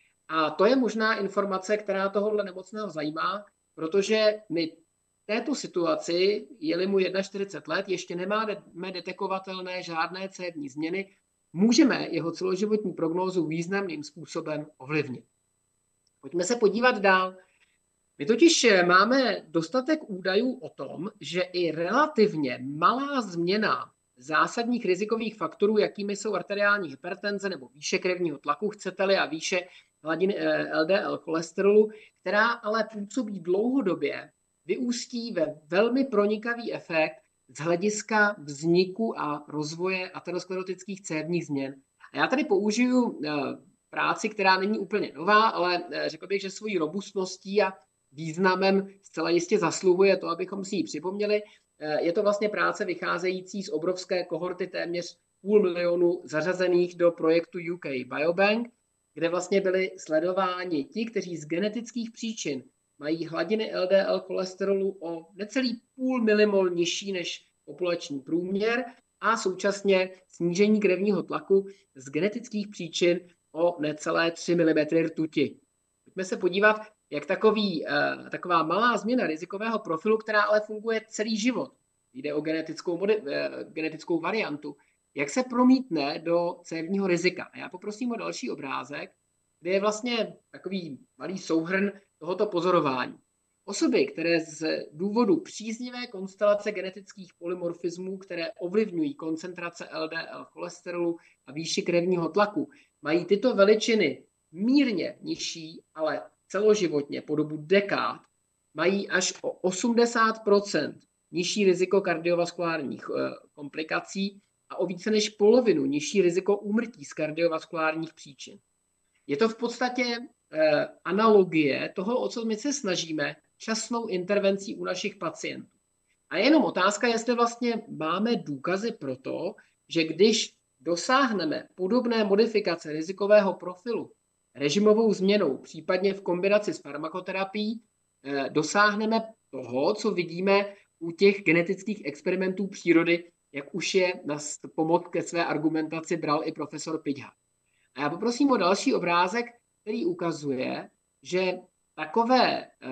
A to je možná informace, která tohohle nemocného zajímá, protože my v této situaci, je-li mu čtyřicet jedna let, ještě nemáme detekovatelné žádné cévní změny, můžeme jeho celoživotní prognózu významným způsobem ovlivnit. Pojďme se podívat dál. My totiž máme dostatek údajů o tom, že i relativně malá změna zásadních rizikových faktorů, jakými jsou arteriální hypertenze nebo výše krevního tlaku, chcete-li, a výše hladiny L D L cholesterolu, která ale působí dlouhodobě, vyústí ve velmi pronikavý efekt z hlediska vzniku a rozvoje aterosklerotických cévních změn. A já tady použiju práci, která není úplně nová, ale řekl bych, že svojí robustností a významem zcela jistě zasluhuje to, abychom si ji připomněli. Je to vlastně práce vycházející z obrovské kohorty téměř půl milionu zařazených do projektu U K Biobank, kde vlastně byli sledováni ti, kteří z genetických příčin mají hladiny L D L cholesterolu o necelý půl milimol nižší než populační průměr a současně snížení krevního tlaku z genetických příčin o necelé tři milimetry rtuti. Pojďme se podívat, jak takový, taková malá změna rizikového profilu, která ale funguje celý život, jde o genetickou, modi- genetickou variantu, jak se promítne do cévního rizika. A já poprosím o další obrázek, kde je vlastně takový malý souhrn tohoto pozorování. Osoby, které z důvodu příznivé konstelace genetických polymorfismů, které ovlivňují koncentrace L D L cholesterolu a výši krevního tlaku, mají tyto veličiny mírně nižší, ale celoživotně po dobu dekád, mají až o osmdesát procent nižší riziko kardiovaskulárních komplikací a o více než polovinu nižší riziko úmrtí z kardiovaskulárních příčin. Je to v podstatě eh, analogie toho, o co my se snažíme časnou intervencí u našich pacientů. A je jenom otázka, jestli vlastně máme důkazy pro to, že když dosáhneme podobné modifikace rizikového profilu režimovou změnou, případně v kombinaci s farmakoterapií, eh, dosáhneme toho, co vidíme u těch genetických experimentů přírody, jak už je na pomoc ke své argumentaci bral i profesor Piťha. A já poprosím o další obrázek, který ukazuje, že takové eh,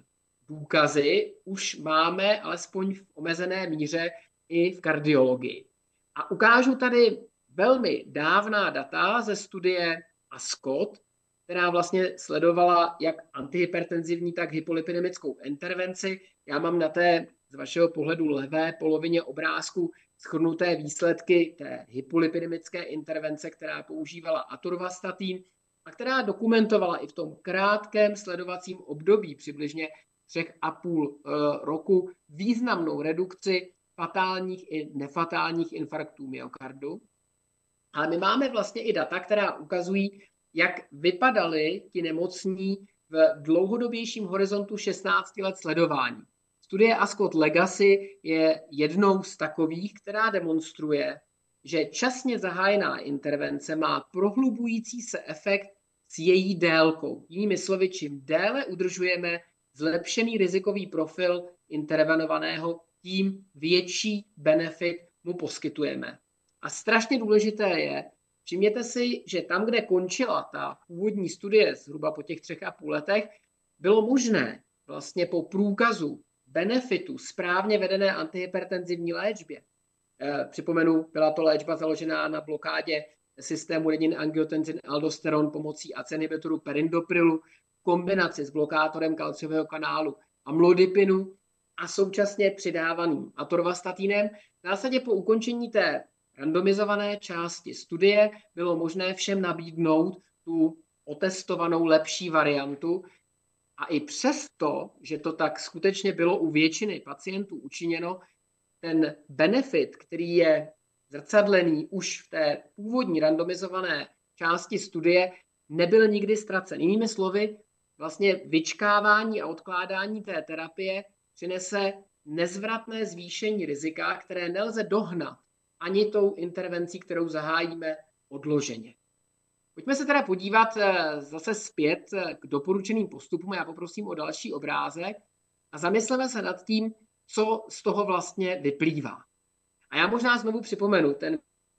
důkazy už máme alespoň v omezené míře i v kardiologii. A ukážu tady velmi dávná data ze studie ASCOT, která vlastně sledovala jak antihypertenzivní, tak hypolipidemickou intervenci. Já mám na té z vašeho pohledu levé polovině obrázku shrnuté výsledky té hypolipidemické intervence, která používala atorvastatin a která dokumentovala i v tom krátkém sledovacím období přibližně třech a půl roku významnou redukci fatálních i nefatálních infarktů myokardu. Ale my máme vlastně i data, která ukazují, jak vypadali ti nemocní v dlouhodobějším horizontu šestnáct let sledování. Studie ASCOT Legacy je jednou z takových, která demonstruje, že časně zahájená intervence má prohlubující se efekt s její délkou. Jinými slovy, čím déle udržujeme zlepšený rizikový profil intervenovaného, tím větší benefit mu poskytujeme. A strašně důležité je, všimněte si, že tam, kde končila ta původní studie zhruba po těch třech a půl letech, bylo možné vlastně po průkazu benefitu správně vedené antihypertenzivní léčbě. E, připomenu, byla to léčba založená na blokádě systému renin-angiotensin-aldosteron pomocí A C E inhibitoru perindoprilu v kombinaci s blokátorem kalciového kanálu amlodipinu a současně přidávaným atorvastatinem. V zásadě po ukončení té randomizované části studie bylo možné všem nabídnout tu otestovanou lepší variantu a i přesto, že to tak skutečně bylo u většiny pacientů učiněno, ten benefit, který je zrcadlený už v té původní randomizované části studie, nebyl nikdy ztracen. Jinými slovy, vlastně vyčkávání a odkládání té terapie přinese nezvratné zvýšení rizika, které nelze dohnat ani tou intervencí, kterou zahájíme odloženě. Pojďme se teda podívat zase zpět k doporučeným postupům. Já poprosím o další obrázek a zamysleme se nad tím, co z toho vlastně vyplývá. A já možná znovu připomenu, ten v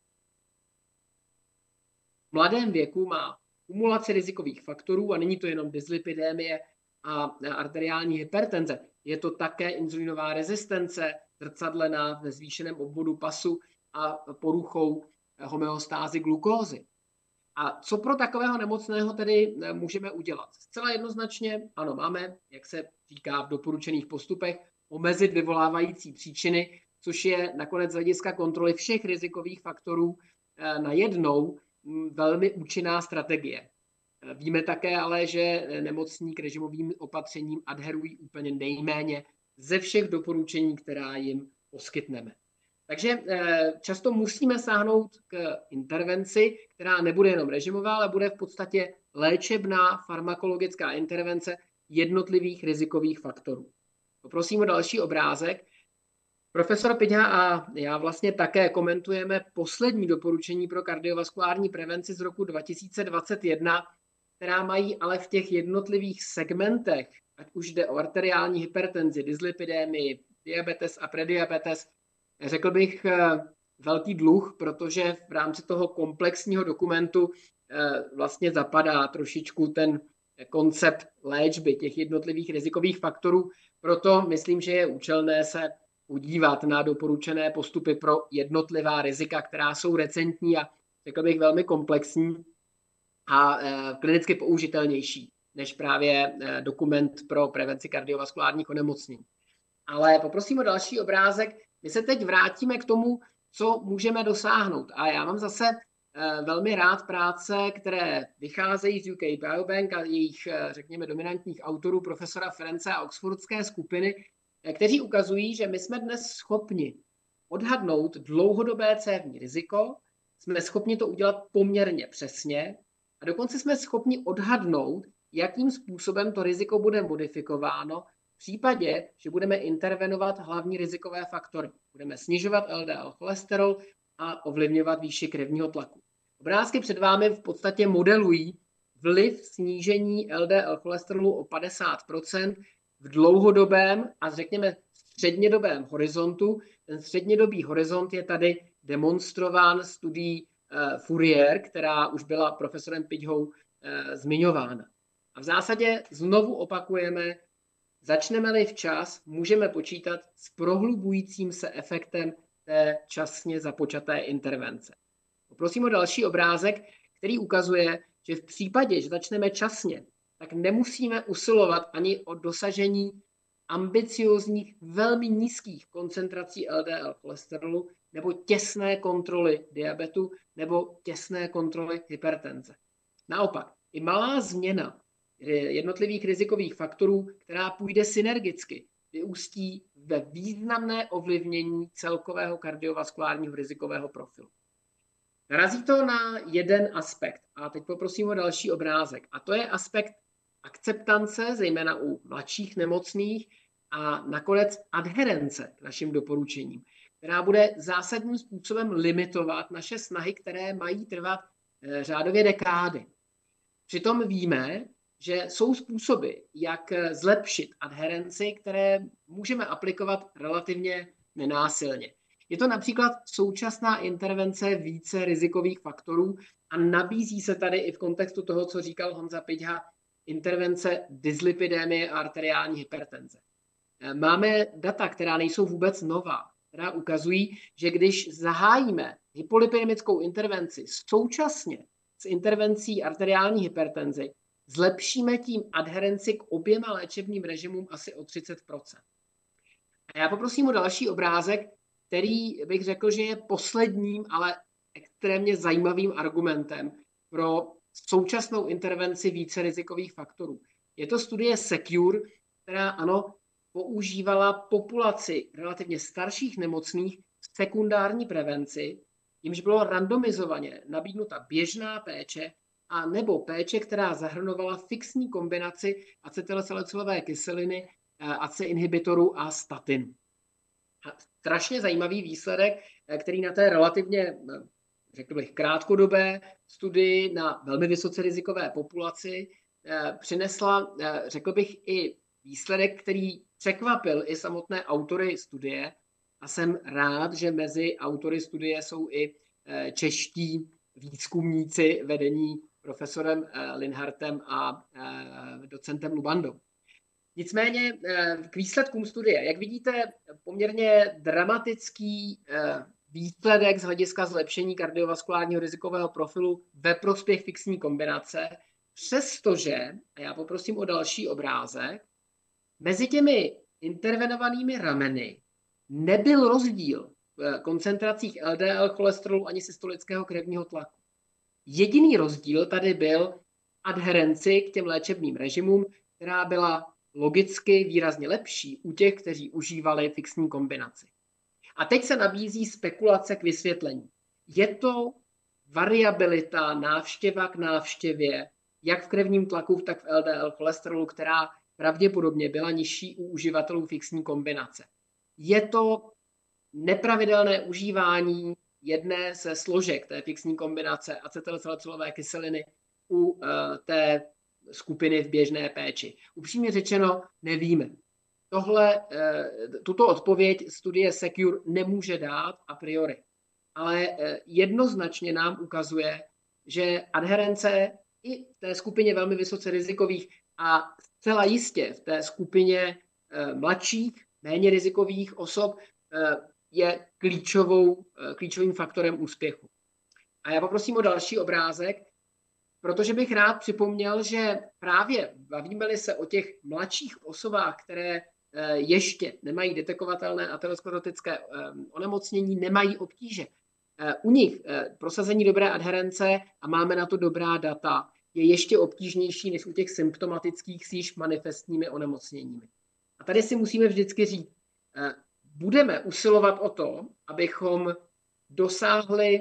mladém věku má kumulaci rizikových faktorů a není to jenom dyslipidémie a arteriální hypertenze. Je to také inzulinová rezistence, zrcadlená ve zvýšeném obvodu pasu a poruchou homeostázy glukózy. A co pro takového nemocného tedy můžeme udělat? Zcela jednoznačně, ano, máme, jak se říká v doporučených postupech, omezit vyvolávající příčiny, což je nakonec z hlediska kontroly všech rizikových faktorů najednou velmi účinná strategie. Víme také ale, že nemocní k režimovým opatřením adherují úplně nejméně ze všech doporučení, která jim poskytneme. Takže často musíme sáhnout k intervenci, která nebude jenom režimová, ale bude v podstatě léčebná farmakologická intervence jednotlivých rizikových faktorů. Poprosím o další obrázek. Profesor Piťha a já vlastně také komentujeme poslední doporučení pro kardiovaskulární prevenci z roku dva tisíce dvacet jedna, která mají ale v těch jednotlivých segmentech, ať už jde o arteriální hypertenzi, dyslipidémii, diabetes a prediabetes, řekl bych velký dluh, protože v rámci toho komplexního dokumentu vlastně zapadá trošičku ten koncept léčby těch jednotlivých rizikových faktorů. Proto myslím, že je účelné se podívat na doporučené postupy pro jednotlivá rizika, která jsou recentní a řekl bych velmi komplexní a klinicky použitelnější než právě dokument pro prevenci kardiovaskulárních onemocnění. Ale poprosím o další obrázek. My se teď vrátíme k tomu, co můžeme dosáhnout. A já mám zase velmi rád práce, které vycházejí z U K Biobank a jejich, řekněme, dominantních autorů, profesora Ference a oxfordské skupiny, kteří ukazují, že my jsme dnes schopni odhadnout dlouhodobé cévní riziko, jsme schopni to udělat poměrně přesně a dokonce jsme schopni odhadnout, jakým způsobem to riziko bude modifikováno v případě, že budeme intervenovat hlavní rizikové faktory. Budeme snižovat L D L cholesterol a ovlivňovat výši krevního tlaku. Obrázky před vámi v podstatě modelují vliv snížení L D L cholesterolu o padesát procent v dlouhodobém a řekněme střednědobém horizontu. Ten střednědobý horizont je tady demonstrován studií uh, Fourier, která už byla profesorem Piťhou uh, zmiňována. A v zásadě znovu opakujeme, začneme-li včas, můžeme počítat s prohlubujícím se efektem té časně započaté intervence. Poprosím o další obrázek, který ukazuje, že v případě, že začneme časně, tak nemusíme usilovat ani o dosažení ambiciózních, velmi nízkých koncentrací L D L cholesterolu nebo těsné kontroly diabetu nebo těsné kontroly hypertenze. Naopak, i malá změna jednotlivých rizikových faktorů, která půjde synergicky, vyústí ve významné ovlivnění celkového kardiovaskulárního rizikového profilu. Narazí to na jeden aspekt a teď poprosím o další obrázek a to je aspekt akceptance, zejména u mladších nemocných a nakonec adherence k našim doporučením, která bude zásadním způsobem limitovat naše snahy, které mají trvat řádově dekády. Přitom víme, že jsou způsoby, jak zlepšit adherenci, které můžeme aplikovat relativně nenásilně. Je to například současná intervence více rizikových faktorů a nabízí se tady i v kontextu toho, co říkal Honza Piťha, intervence dyslipidémie a arteriální hypertenze. Máme data, která nejsou vůbec nová, která ukazují, že když zahájíme hypolipidemickou intervenci současně s intervencí arteriální hypertenzy, zlepšíme tím adherenci k oběma léčebným režimům asi o třicet procent. A já poprosím o další obrázek, který bych řekl, že je posledním, ale extrémně zajímavým argumentem pro současnou intervenci více rizikových faktorů. Je to studie SECURE, která ano, používala populaci relativně starších nemocných v sekundární prevenci, jimž bylo randomizovaně nabídnuta běžná péče a nebo péče, která zahrnovala fixní kombinaci acetylsalicylové kyseliny, A C E inhibitorů a statin. A strašně zajímavý výsledek, který na té relativně, řekl bych, krátkodobé studii na velmi vysoce rizikové populaci přinesla, řekl bych, i výsledek, který překvapil i samotné autory studie. A jsem rád, že mezi autory studie jsou i čeští výzkumníci vedení profesorem Linhartem a docentem Lubandou. Nicméně k výsledkům studie. Jak vidíte, poměrně dramatický výsledek z hlediska zlepšení kardiovaskulárního rizikového profilu ve prospěch fixní kombinace, přestože, a já poprosím o další obrázek, mezi těmi intervenovanými rameny nebyl rozdíl v koncentracích L D L cholesterolu ani systolického krevního tlaku. Jediný rozdíl tady byl adherenci k těm léčebným režimům, která byla logicky výrazně lepší u těch, kteří užívali fixní kombinaci. A teď se nabízí spekulace k vysvětlení. Je to variabilita návštěva k návštěvě, jak v krevním tlaku, tak v L D L cholesterolu, která pravděpodobně byla nižší u uživatelů fixní kombinace. Je to nepravidelné užívání jedné ze složek té fixní kombinace acetylsalicylové kyseliny u uh, té skupiny v běžné péči. Upřímně řečeno, nevíme. Tohle, uh, tuto odpověď studie SECURE nemůže dát a priori. Ale uh, jednoznačně nám ukazuje, že adherence i v té skupině velmi vysoce rizikových a zcela jistě v té skupině uh, mladších, méně rizikových osob uh, je klíčovou, klíčovým faktorem úspěchu. A já poprosím o další obrázek, protože bych rád připomněl, že právě bavíme-li se o těch mladších osobách, které ještě nemají detekovatelné aterosklerotické onemocnění, nemají obtíže. U nich prosazení dobré adherence, a máme na to dobrá data, je ještě obtížnější než u těch symptomatických s již manifestními onemocněními. A tady si musíme vždycky říct, budeme usilovat o to, abychom dosáhli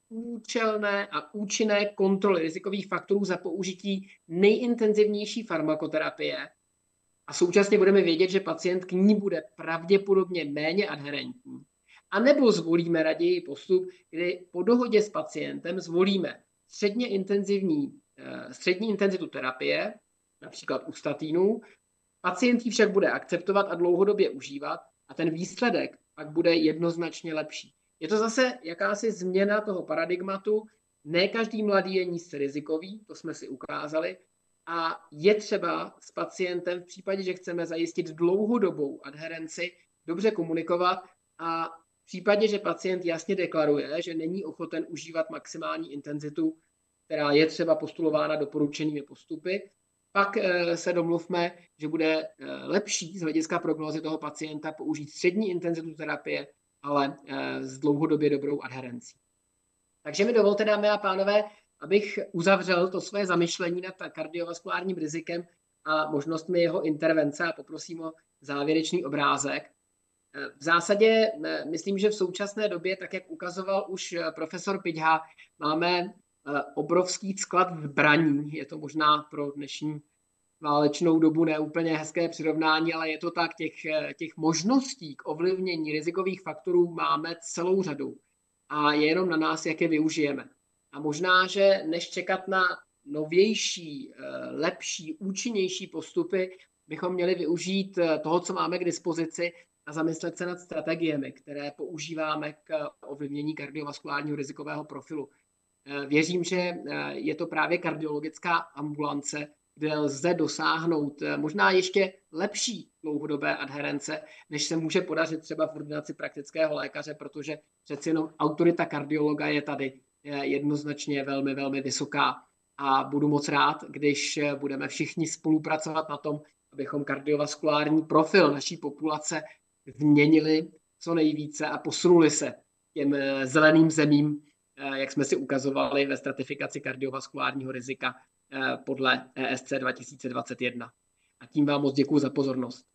účelné a účinné kontroly rizikových faktorů za použití nejintenzivnější farmakoterapie a současně budeme vědět, že pacient k ní bude pravděpodobně méně adherentní. A nebo zvolíme raději postup, kdy po dohodě s pacientem zvolíme středně intenzivní, střední intenzitu terapie, například u statínů. Pacient ji však bude akceptovat a dlouhodobě užívat, a ten výsledek pak bude jednoznačně lepší. Je to zase jakási změna toho paradigmatu. Ne každý mladý je nízce rizikový, to jsme si ukázali. A je třeba s pacientem v případě, že chceme zajistit dlouhodobou adherenci, dobře komunikovat a v případě, že pacient jasně deklaruje, že není ochoten užívat maximální intenzitu, která je třeba postulována doporučenými postupy, pak se domluvme, že bude lepší z hlediska prognózy toho pacienta použít střední intenzitu terapie, ale s dlouhodobě dobrou adherencí. Takže mi dovolte, dámy a pánové, abych uzavřel to své zamyšlení nad kardiovaskulárním rizikem a možnostmi jeho intervence a poprosím o závěrečný obrázek. V zásadě myslím, že v současné době, tak jak ukazoval už profesor Piťha, máme obrovský sklad zbraní. Je to možná pro dnešní válečnou dobu ne úplně hezké přirovnání, ale je to tak, těch, těch možností k ovlivnění rizikových faktorů máme celou řadu. A je jenom na nás, jak je využijeme. A možná, že než čekat na novější, lepší, účinnější postupy, bychom měli využít toho, co máme k dispozici a zamyslet se nad strategiemi, které používáme k ovlivnění kardiovaskulárního rizikového profilu. Věřím, že je to právě kardiologická ambulance, kde lze dosáhnout možná ještě lepší dlouhodobé adherence, než se může podařit třeba v ordinaci praktického lékaře, protože přeci jenom autorita kardiologa je tady jednoznačně velmi, velmi vysoká. A budu moc rád, když budeme všichni spolupracovat na tom, abychom kardiovaskulární profil naší populace změnili co nejvíce a posunuli se těm zeleným zemím, jak jsme si ukazovali ve stratifikaci kardiovaskulárního rizika podle E S C dva tisíce dvacet jedna. A tím vám moc děkuji za pozornost.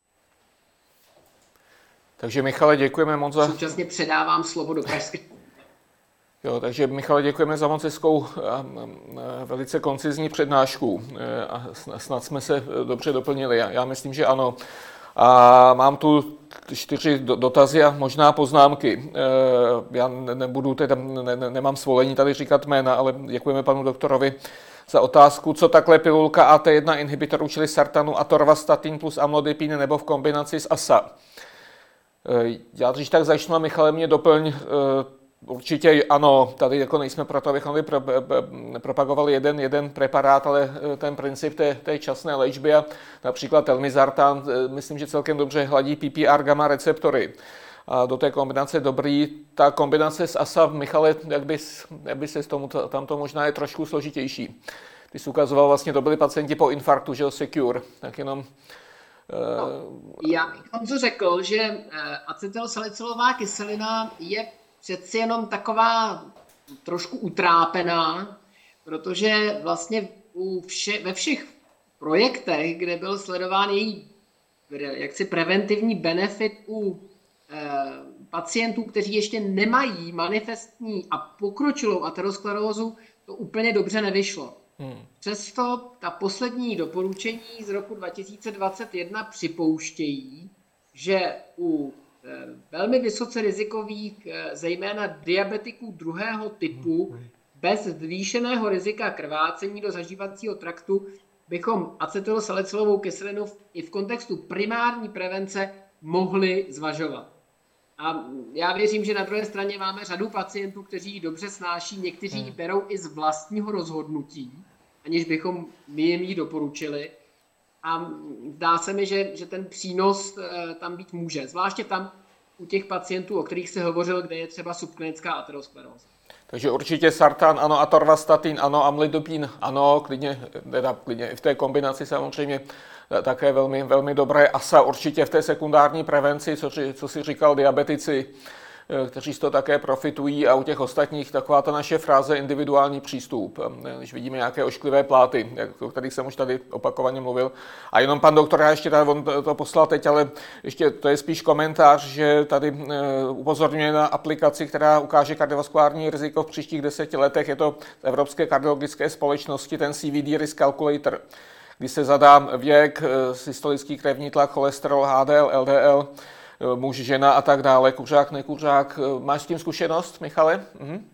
Takže Michale, děkujeme moc za... Současně předávám slovo do Pražské. Jo, takže Michale, děkujeme za moc hezkou a velice koncizní přednášku. A snad jsme se dobře doplnili. Já myslím, že ano. A mám tu čtyři dotazy a možná poznámky. Já nebudu teda, ne, nemám svolení tady říkat jména, ale děkujeme panu doktorovi za otázku, co takhle pilulka A T jedna inhibitoru, čili sartanu a torvastatin plus amlodipín nebo v kombinaci s A S A. Já když tak začnu, Michale, mě doplň. Určitě ano, tady jako nejsme proto, abychom pro, propagovali jeden, jeden preparát, ale ten princip té, té časné léčby a například telmisartán, myslím, že celkem dobře hladí P P R gamma receptory. A do té kombinace dobrý. Ta kombinace s A S A, Michale, jak bys, jak bys se s tomu, tam to možná je trošku složitější. Ty jsi ukazoval, vlastně to byli pacienti po infarktu, že jo, Secure, tak jenom... No, já bych Honzo řekl, že acetylsalicylová kyselina je přeci jenom taková trošku utrápená, protože vlastně u vše, ve všech projektech, kde byl sledován její jaksi preventivní benefit u eh, pacientů, kteří ještě nemají manifestní a pokročilou aterosklerózu, to úplně dobře nevyšlo. Hmm. Přesto ta poslední doporučení z roku dva tisíce dvacet jedna připouštějí, že u velmi vysoce rizikových, zejména diabetiků druhého typu, bez zvýšeného rizika krvácení do zažívacího traktu, bychom acetylsalicylovou kyselinu i v kontextu primární prevence mohli zvažovat. A já věřím, že na druhé straně máme řadu pacientů, kteří ji dobře snáší, někteří ji berou i z vlastního rozhodnutí, aniž bychom my jim ji doporučili. A zdá se mi, že, že ten přínos e, tam být může. Zvláště tam u těch pacientů, o kterých se hovořil, kde je třeba subklinická ateroskleróza. Takže určitě sartán ano, atorvastatin ano, amlodipín ano, klidně, teda, klidně i v té kombinaci samozřejmě také velmi, velmi dobré. A S A určitě v té sekundární prevenci, co, co si říkal, diabetici, kteří z toho také profitují, a u těch ostatních taková ta naše fráze individuální přístup. Když vidíme nějaké ošklivé pláty, o kterých jsem už tady opakovaně mluvil. A jenom pan doktor, já ještě tady, on to poslal teď, ale ještě to je spíš komentář, že tady upozorňuje na aplikaci, která ukáže kardiovaskulární riziko v příštích deseti letech. Je to z Evropské kardiologické společnosti, ten C V D Risk Calculator, kdy se zadá věk, systolický krevní tlak, cholesterol, H D L, L D L, muž, žena a tak dále, kuřák, nekuřák. Máš s tím zkušenost, Michale? Mhm.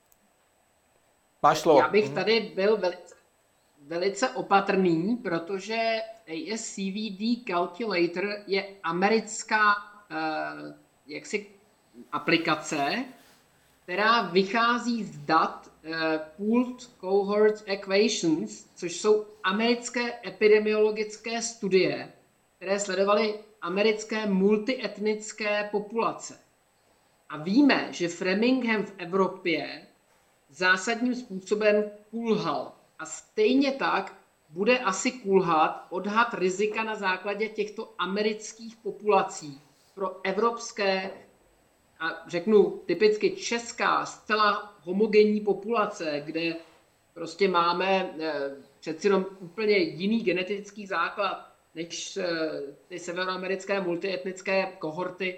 Máš slovo. Já bych tady byl velice, velice opatrný, protože A S C V D Calculator je americká uh, jaksi aplikace, která vychází z dat uh, Pooled Cohort Equations, což jsou americké epidemiologické studie, které sledovaly americké multietnické populace. A víme, že Framingham v Evropě zásadním způsobem kulhal. A stejně tak bude asi kulhat odhad rizika na základě těchto amerických populací pro evropské, a řeknu typicky česká, zcela homogenní populace, kde prostě máme přeci jenom úplně jiný genetický základ než ty severoamerické multietnické kohorty.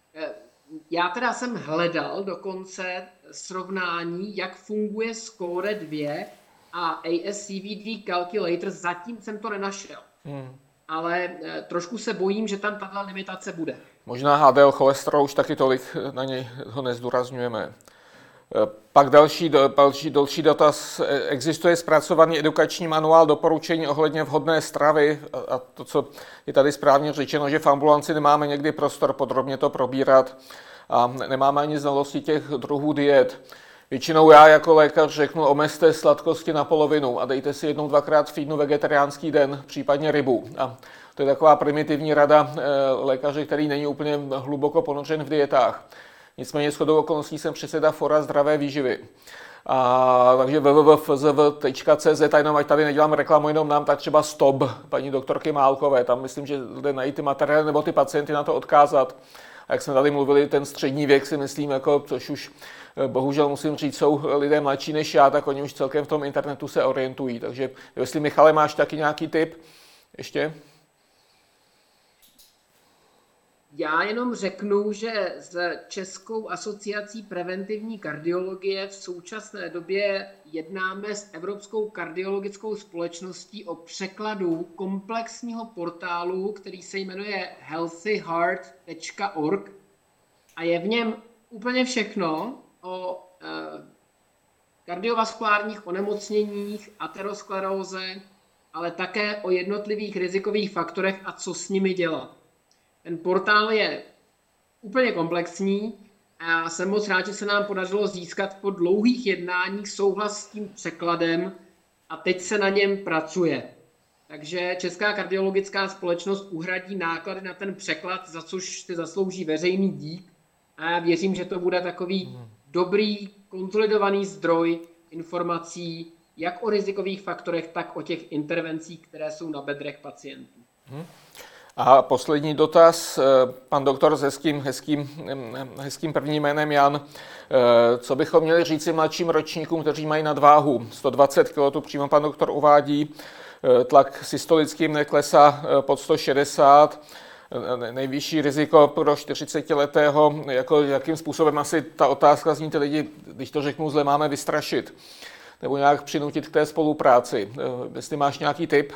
Já teda jsem hledal dokonce srovnání, jak funguje Score dva a A S C V D Calculator, zatím jsem to nenašel. Hmm. Ale trošku se bojím, že tam tato limitace bude. Možná H D L cholesterol už taky tolik na něj ho nezdůrazňujeme. Pak další, další, další dotaz. Existuje zpracovaný edukační manuál doporučení ohledně vhodné stravy a to, co je tady správně řečeno, že v ambulanci nemáme někdy prostor podrobně to probírat a nemáme ani znalosti těch druhů diet. Většinou já jako lékař řeknu, omezte sladkosti na polovinu a dejte si jednou, dvakrát v týdnu vegetariánský den, případně rybu. A to je taková primitivní rada lékaře, který není úplně hluboko ponořen v dietách. Nicméně shodou okolností jsem předseda Fora zdravé výživy. A, takže w w w tečka f z v tečka c z, a jenom ať tady nedělám reklamu jenom nám, tak třeba stop paní doktorky Málkové. Tam myslím, že jde najít ty materiály nebo ty pacienty na to odkázat. A jak jsme tady mluvili, ten střední věk si myslím, jako, což už bohužel musím říct, jsou lidé mladší než já, tak oni už celkem v tom internetu se orientují. Takže jestli, Michale, máš taky nějaký tip ještě? Já jenom řeknu, že s Českou asociací preventivní kardiologie v současné době jednáme s Evropskou kardiologickou společností o překladu komplexního portálu, který se jmenuje healthy heart tečka org a je v něm úplně všechno o eh, kardiovaskulárních onemocněních, ateroskleróze, ale také o jednotlivých rizikových faktorech a co s nimi dělat. Ten portál je úplně komplexní a jsem moc rád, že se nám podařilo získat po dlouhých jednáních souhlas s tím překladem a teď se na něm pracuje. Takže Česká kardiologická společnost uhradí náklady na ten překlad, za což si zaslouží veřejný dík. A já věřím, že to bude takový dobrý, konsolidovaný zdroj informací, jak o rizikových faktorech, tak o těch intervencích, které jsou na bedrech pacientů. Hmm. A poslední dotaz, pan doktor s hezkým, hezkým, hezkým prvním jménem Jan. Co bychom měli říci mladším ročníkům, kteří mají nadváhu? sto dvacet kilogramů, tu přímo pan doktor uvádí, tlak systolickým neklesá pod sto šedesát, nejvyšší riziko pro čtyřicetiletého, jako jakým způsobem asi ta otázka zní, ty lidi, když to řeknu zle, máme vystrašit nebo nějak přinutit k té spolupráci. Jestli máš nějaký tip?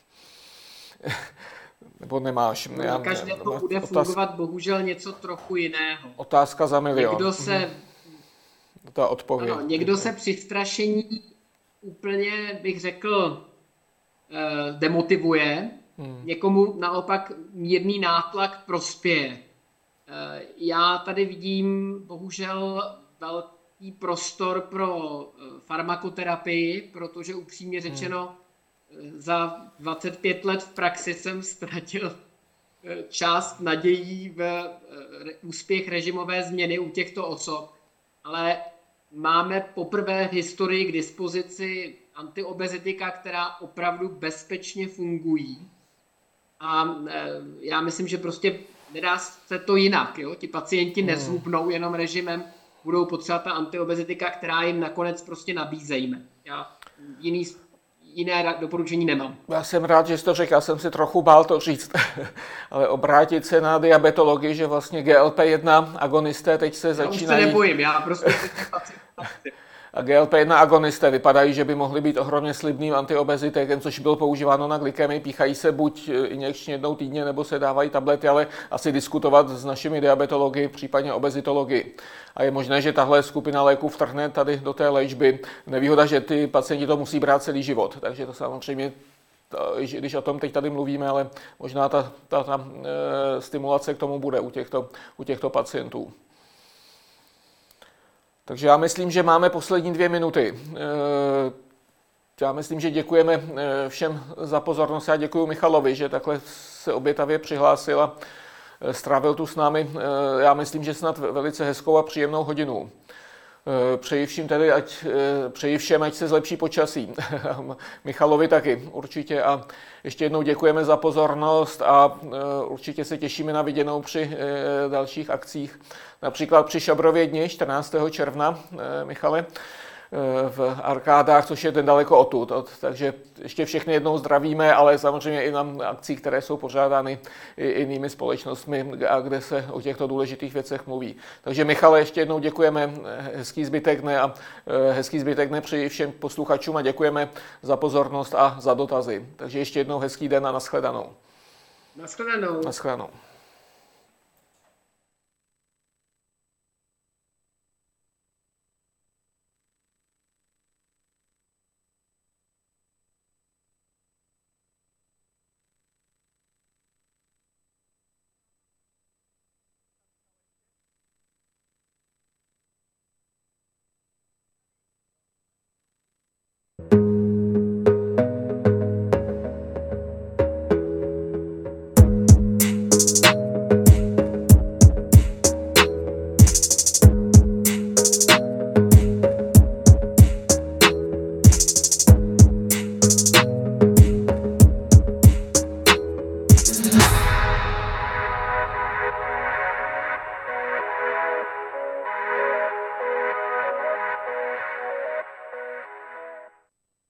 Nebo nemáš? No, na každého bude fungovat bohužel něco trochu jiného. Otázka za milion. Někdo se, ta odpověď. Ano, někdo se při strašení úplně, bych řekl, demotivuje. Hmm. Někomu naopak mírný nátlak prospěje. Já tady vidím bohužel velký prostor pro farmakoterapii, protože upřímně řečeno, hmm. za dvacet pět let v praxi jsem ztratil část nadějí v úspěch režimové změny u těchto osob, ale máme poprvé v historii k dispozici antiobezitika, která opravdu bezpečně fungují. A já myslím, že prostě nedá se to jinak. Jo? Ti pacienti nezhubnou jenom režimem, budou potřebovat ta antiobezitika, která jim nakonec prostě nabízejme. Já jiný Jiné doporučení nemám. Já jsem rád, že jsi to řekl, já jsem si trochu bál to říct, ale obrátit se na diabetologii, že vlastně G L P jedna agonisté teď se začínají... Já už se nebojím, já prostě... A G L P jedna agonisté vypadají, že by mohly být ohromně slibným antiobezitekem, což bylo používáno na glykemii, píchají se buď injekčně jednou týdně, nebo se dávají tablety, ale asi diskutovat s našimi diabetology, případně obezitology. A je možné, že tahle skupina léků vtrhne tady do té léčby. Nevýhoda, že ty pacienti to musí brát celý život, takže to samozřejmě, když o tom teď tady mluvíme, ale možná ta, ta, ta e, stimulace k tomu bude u těchto, u těchto pacientů. Takže já myslím, že máme poslední dvě minuty. Já myslím, že děkujeme všem za pozornost. Já děkuji Michalovi, že takhle se obětavě přihlásil a strávil tu s námi, já myslím, že snad velice hezkou a příjemnou hodinu. Přeji všem tedy, ať, přeji všem, ať se zlepší počasí. Michalovi taky určitě. A ještě jednou děkujeme za pozornost a určitě se těšíme na viděnou při dalších akcích. Například při Šabrově dni čtrnáctého června, Michale, v Arkádách, což je ten daleko odtud. Takže ještě všechny jednou zdravíme, ale samozřejmě i na akcí, které jsou pořádány i jinými společnostmi, a kde se o těchto důležitých věcech mluví. Takže Michale, ještě jednou děkujeme, hezký zbytek dne a hezký zbytek dne přeji všem posluchačům a děkujeme za pozornost a za dotazy. Takže ještě jednou hezký den a nashledanou. Nashledanou. Nashledanou.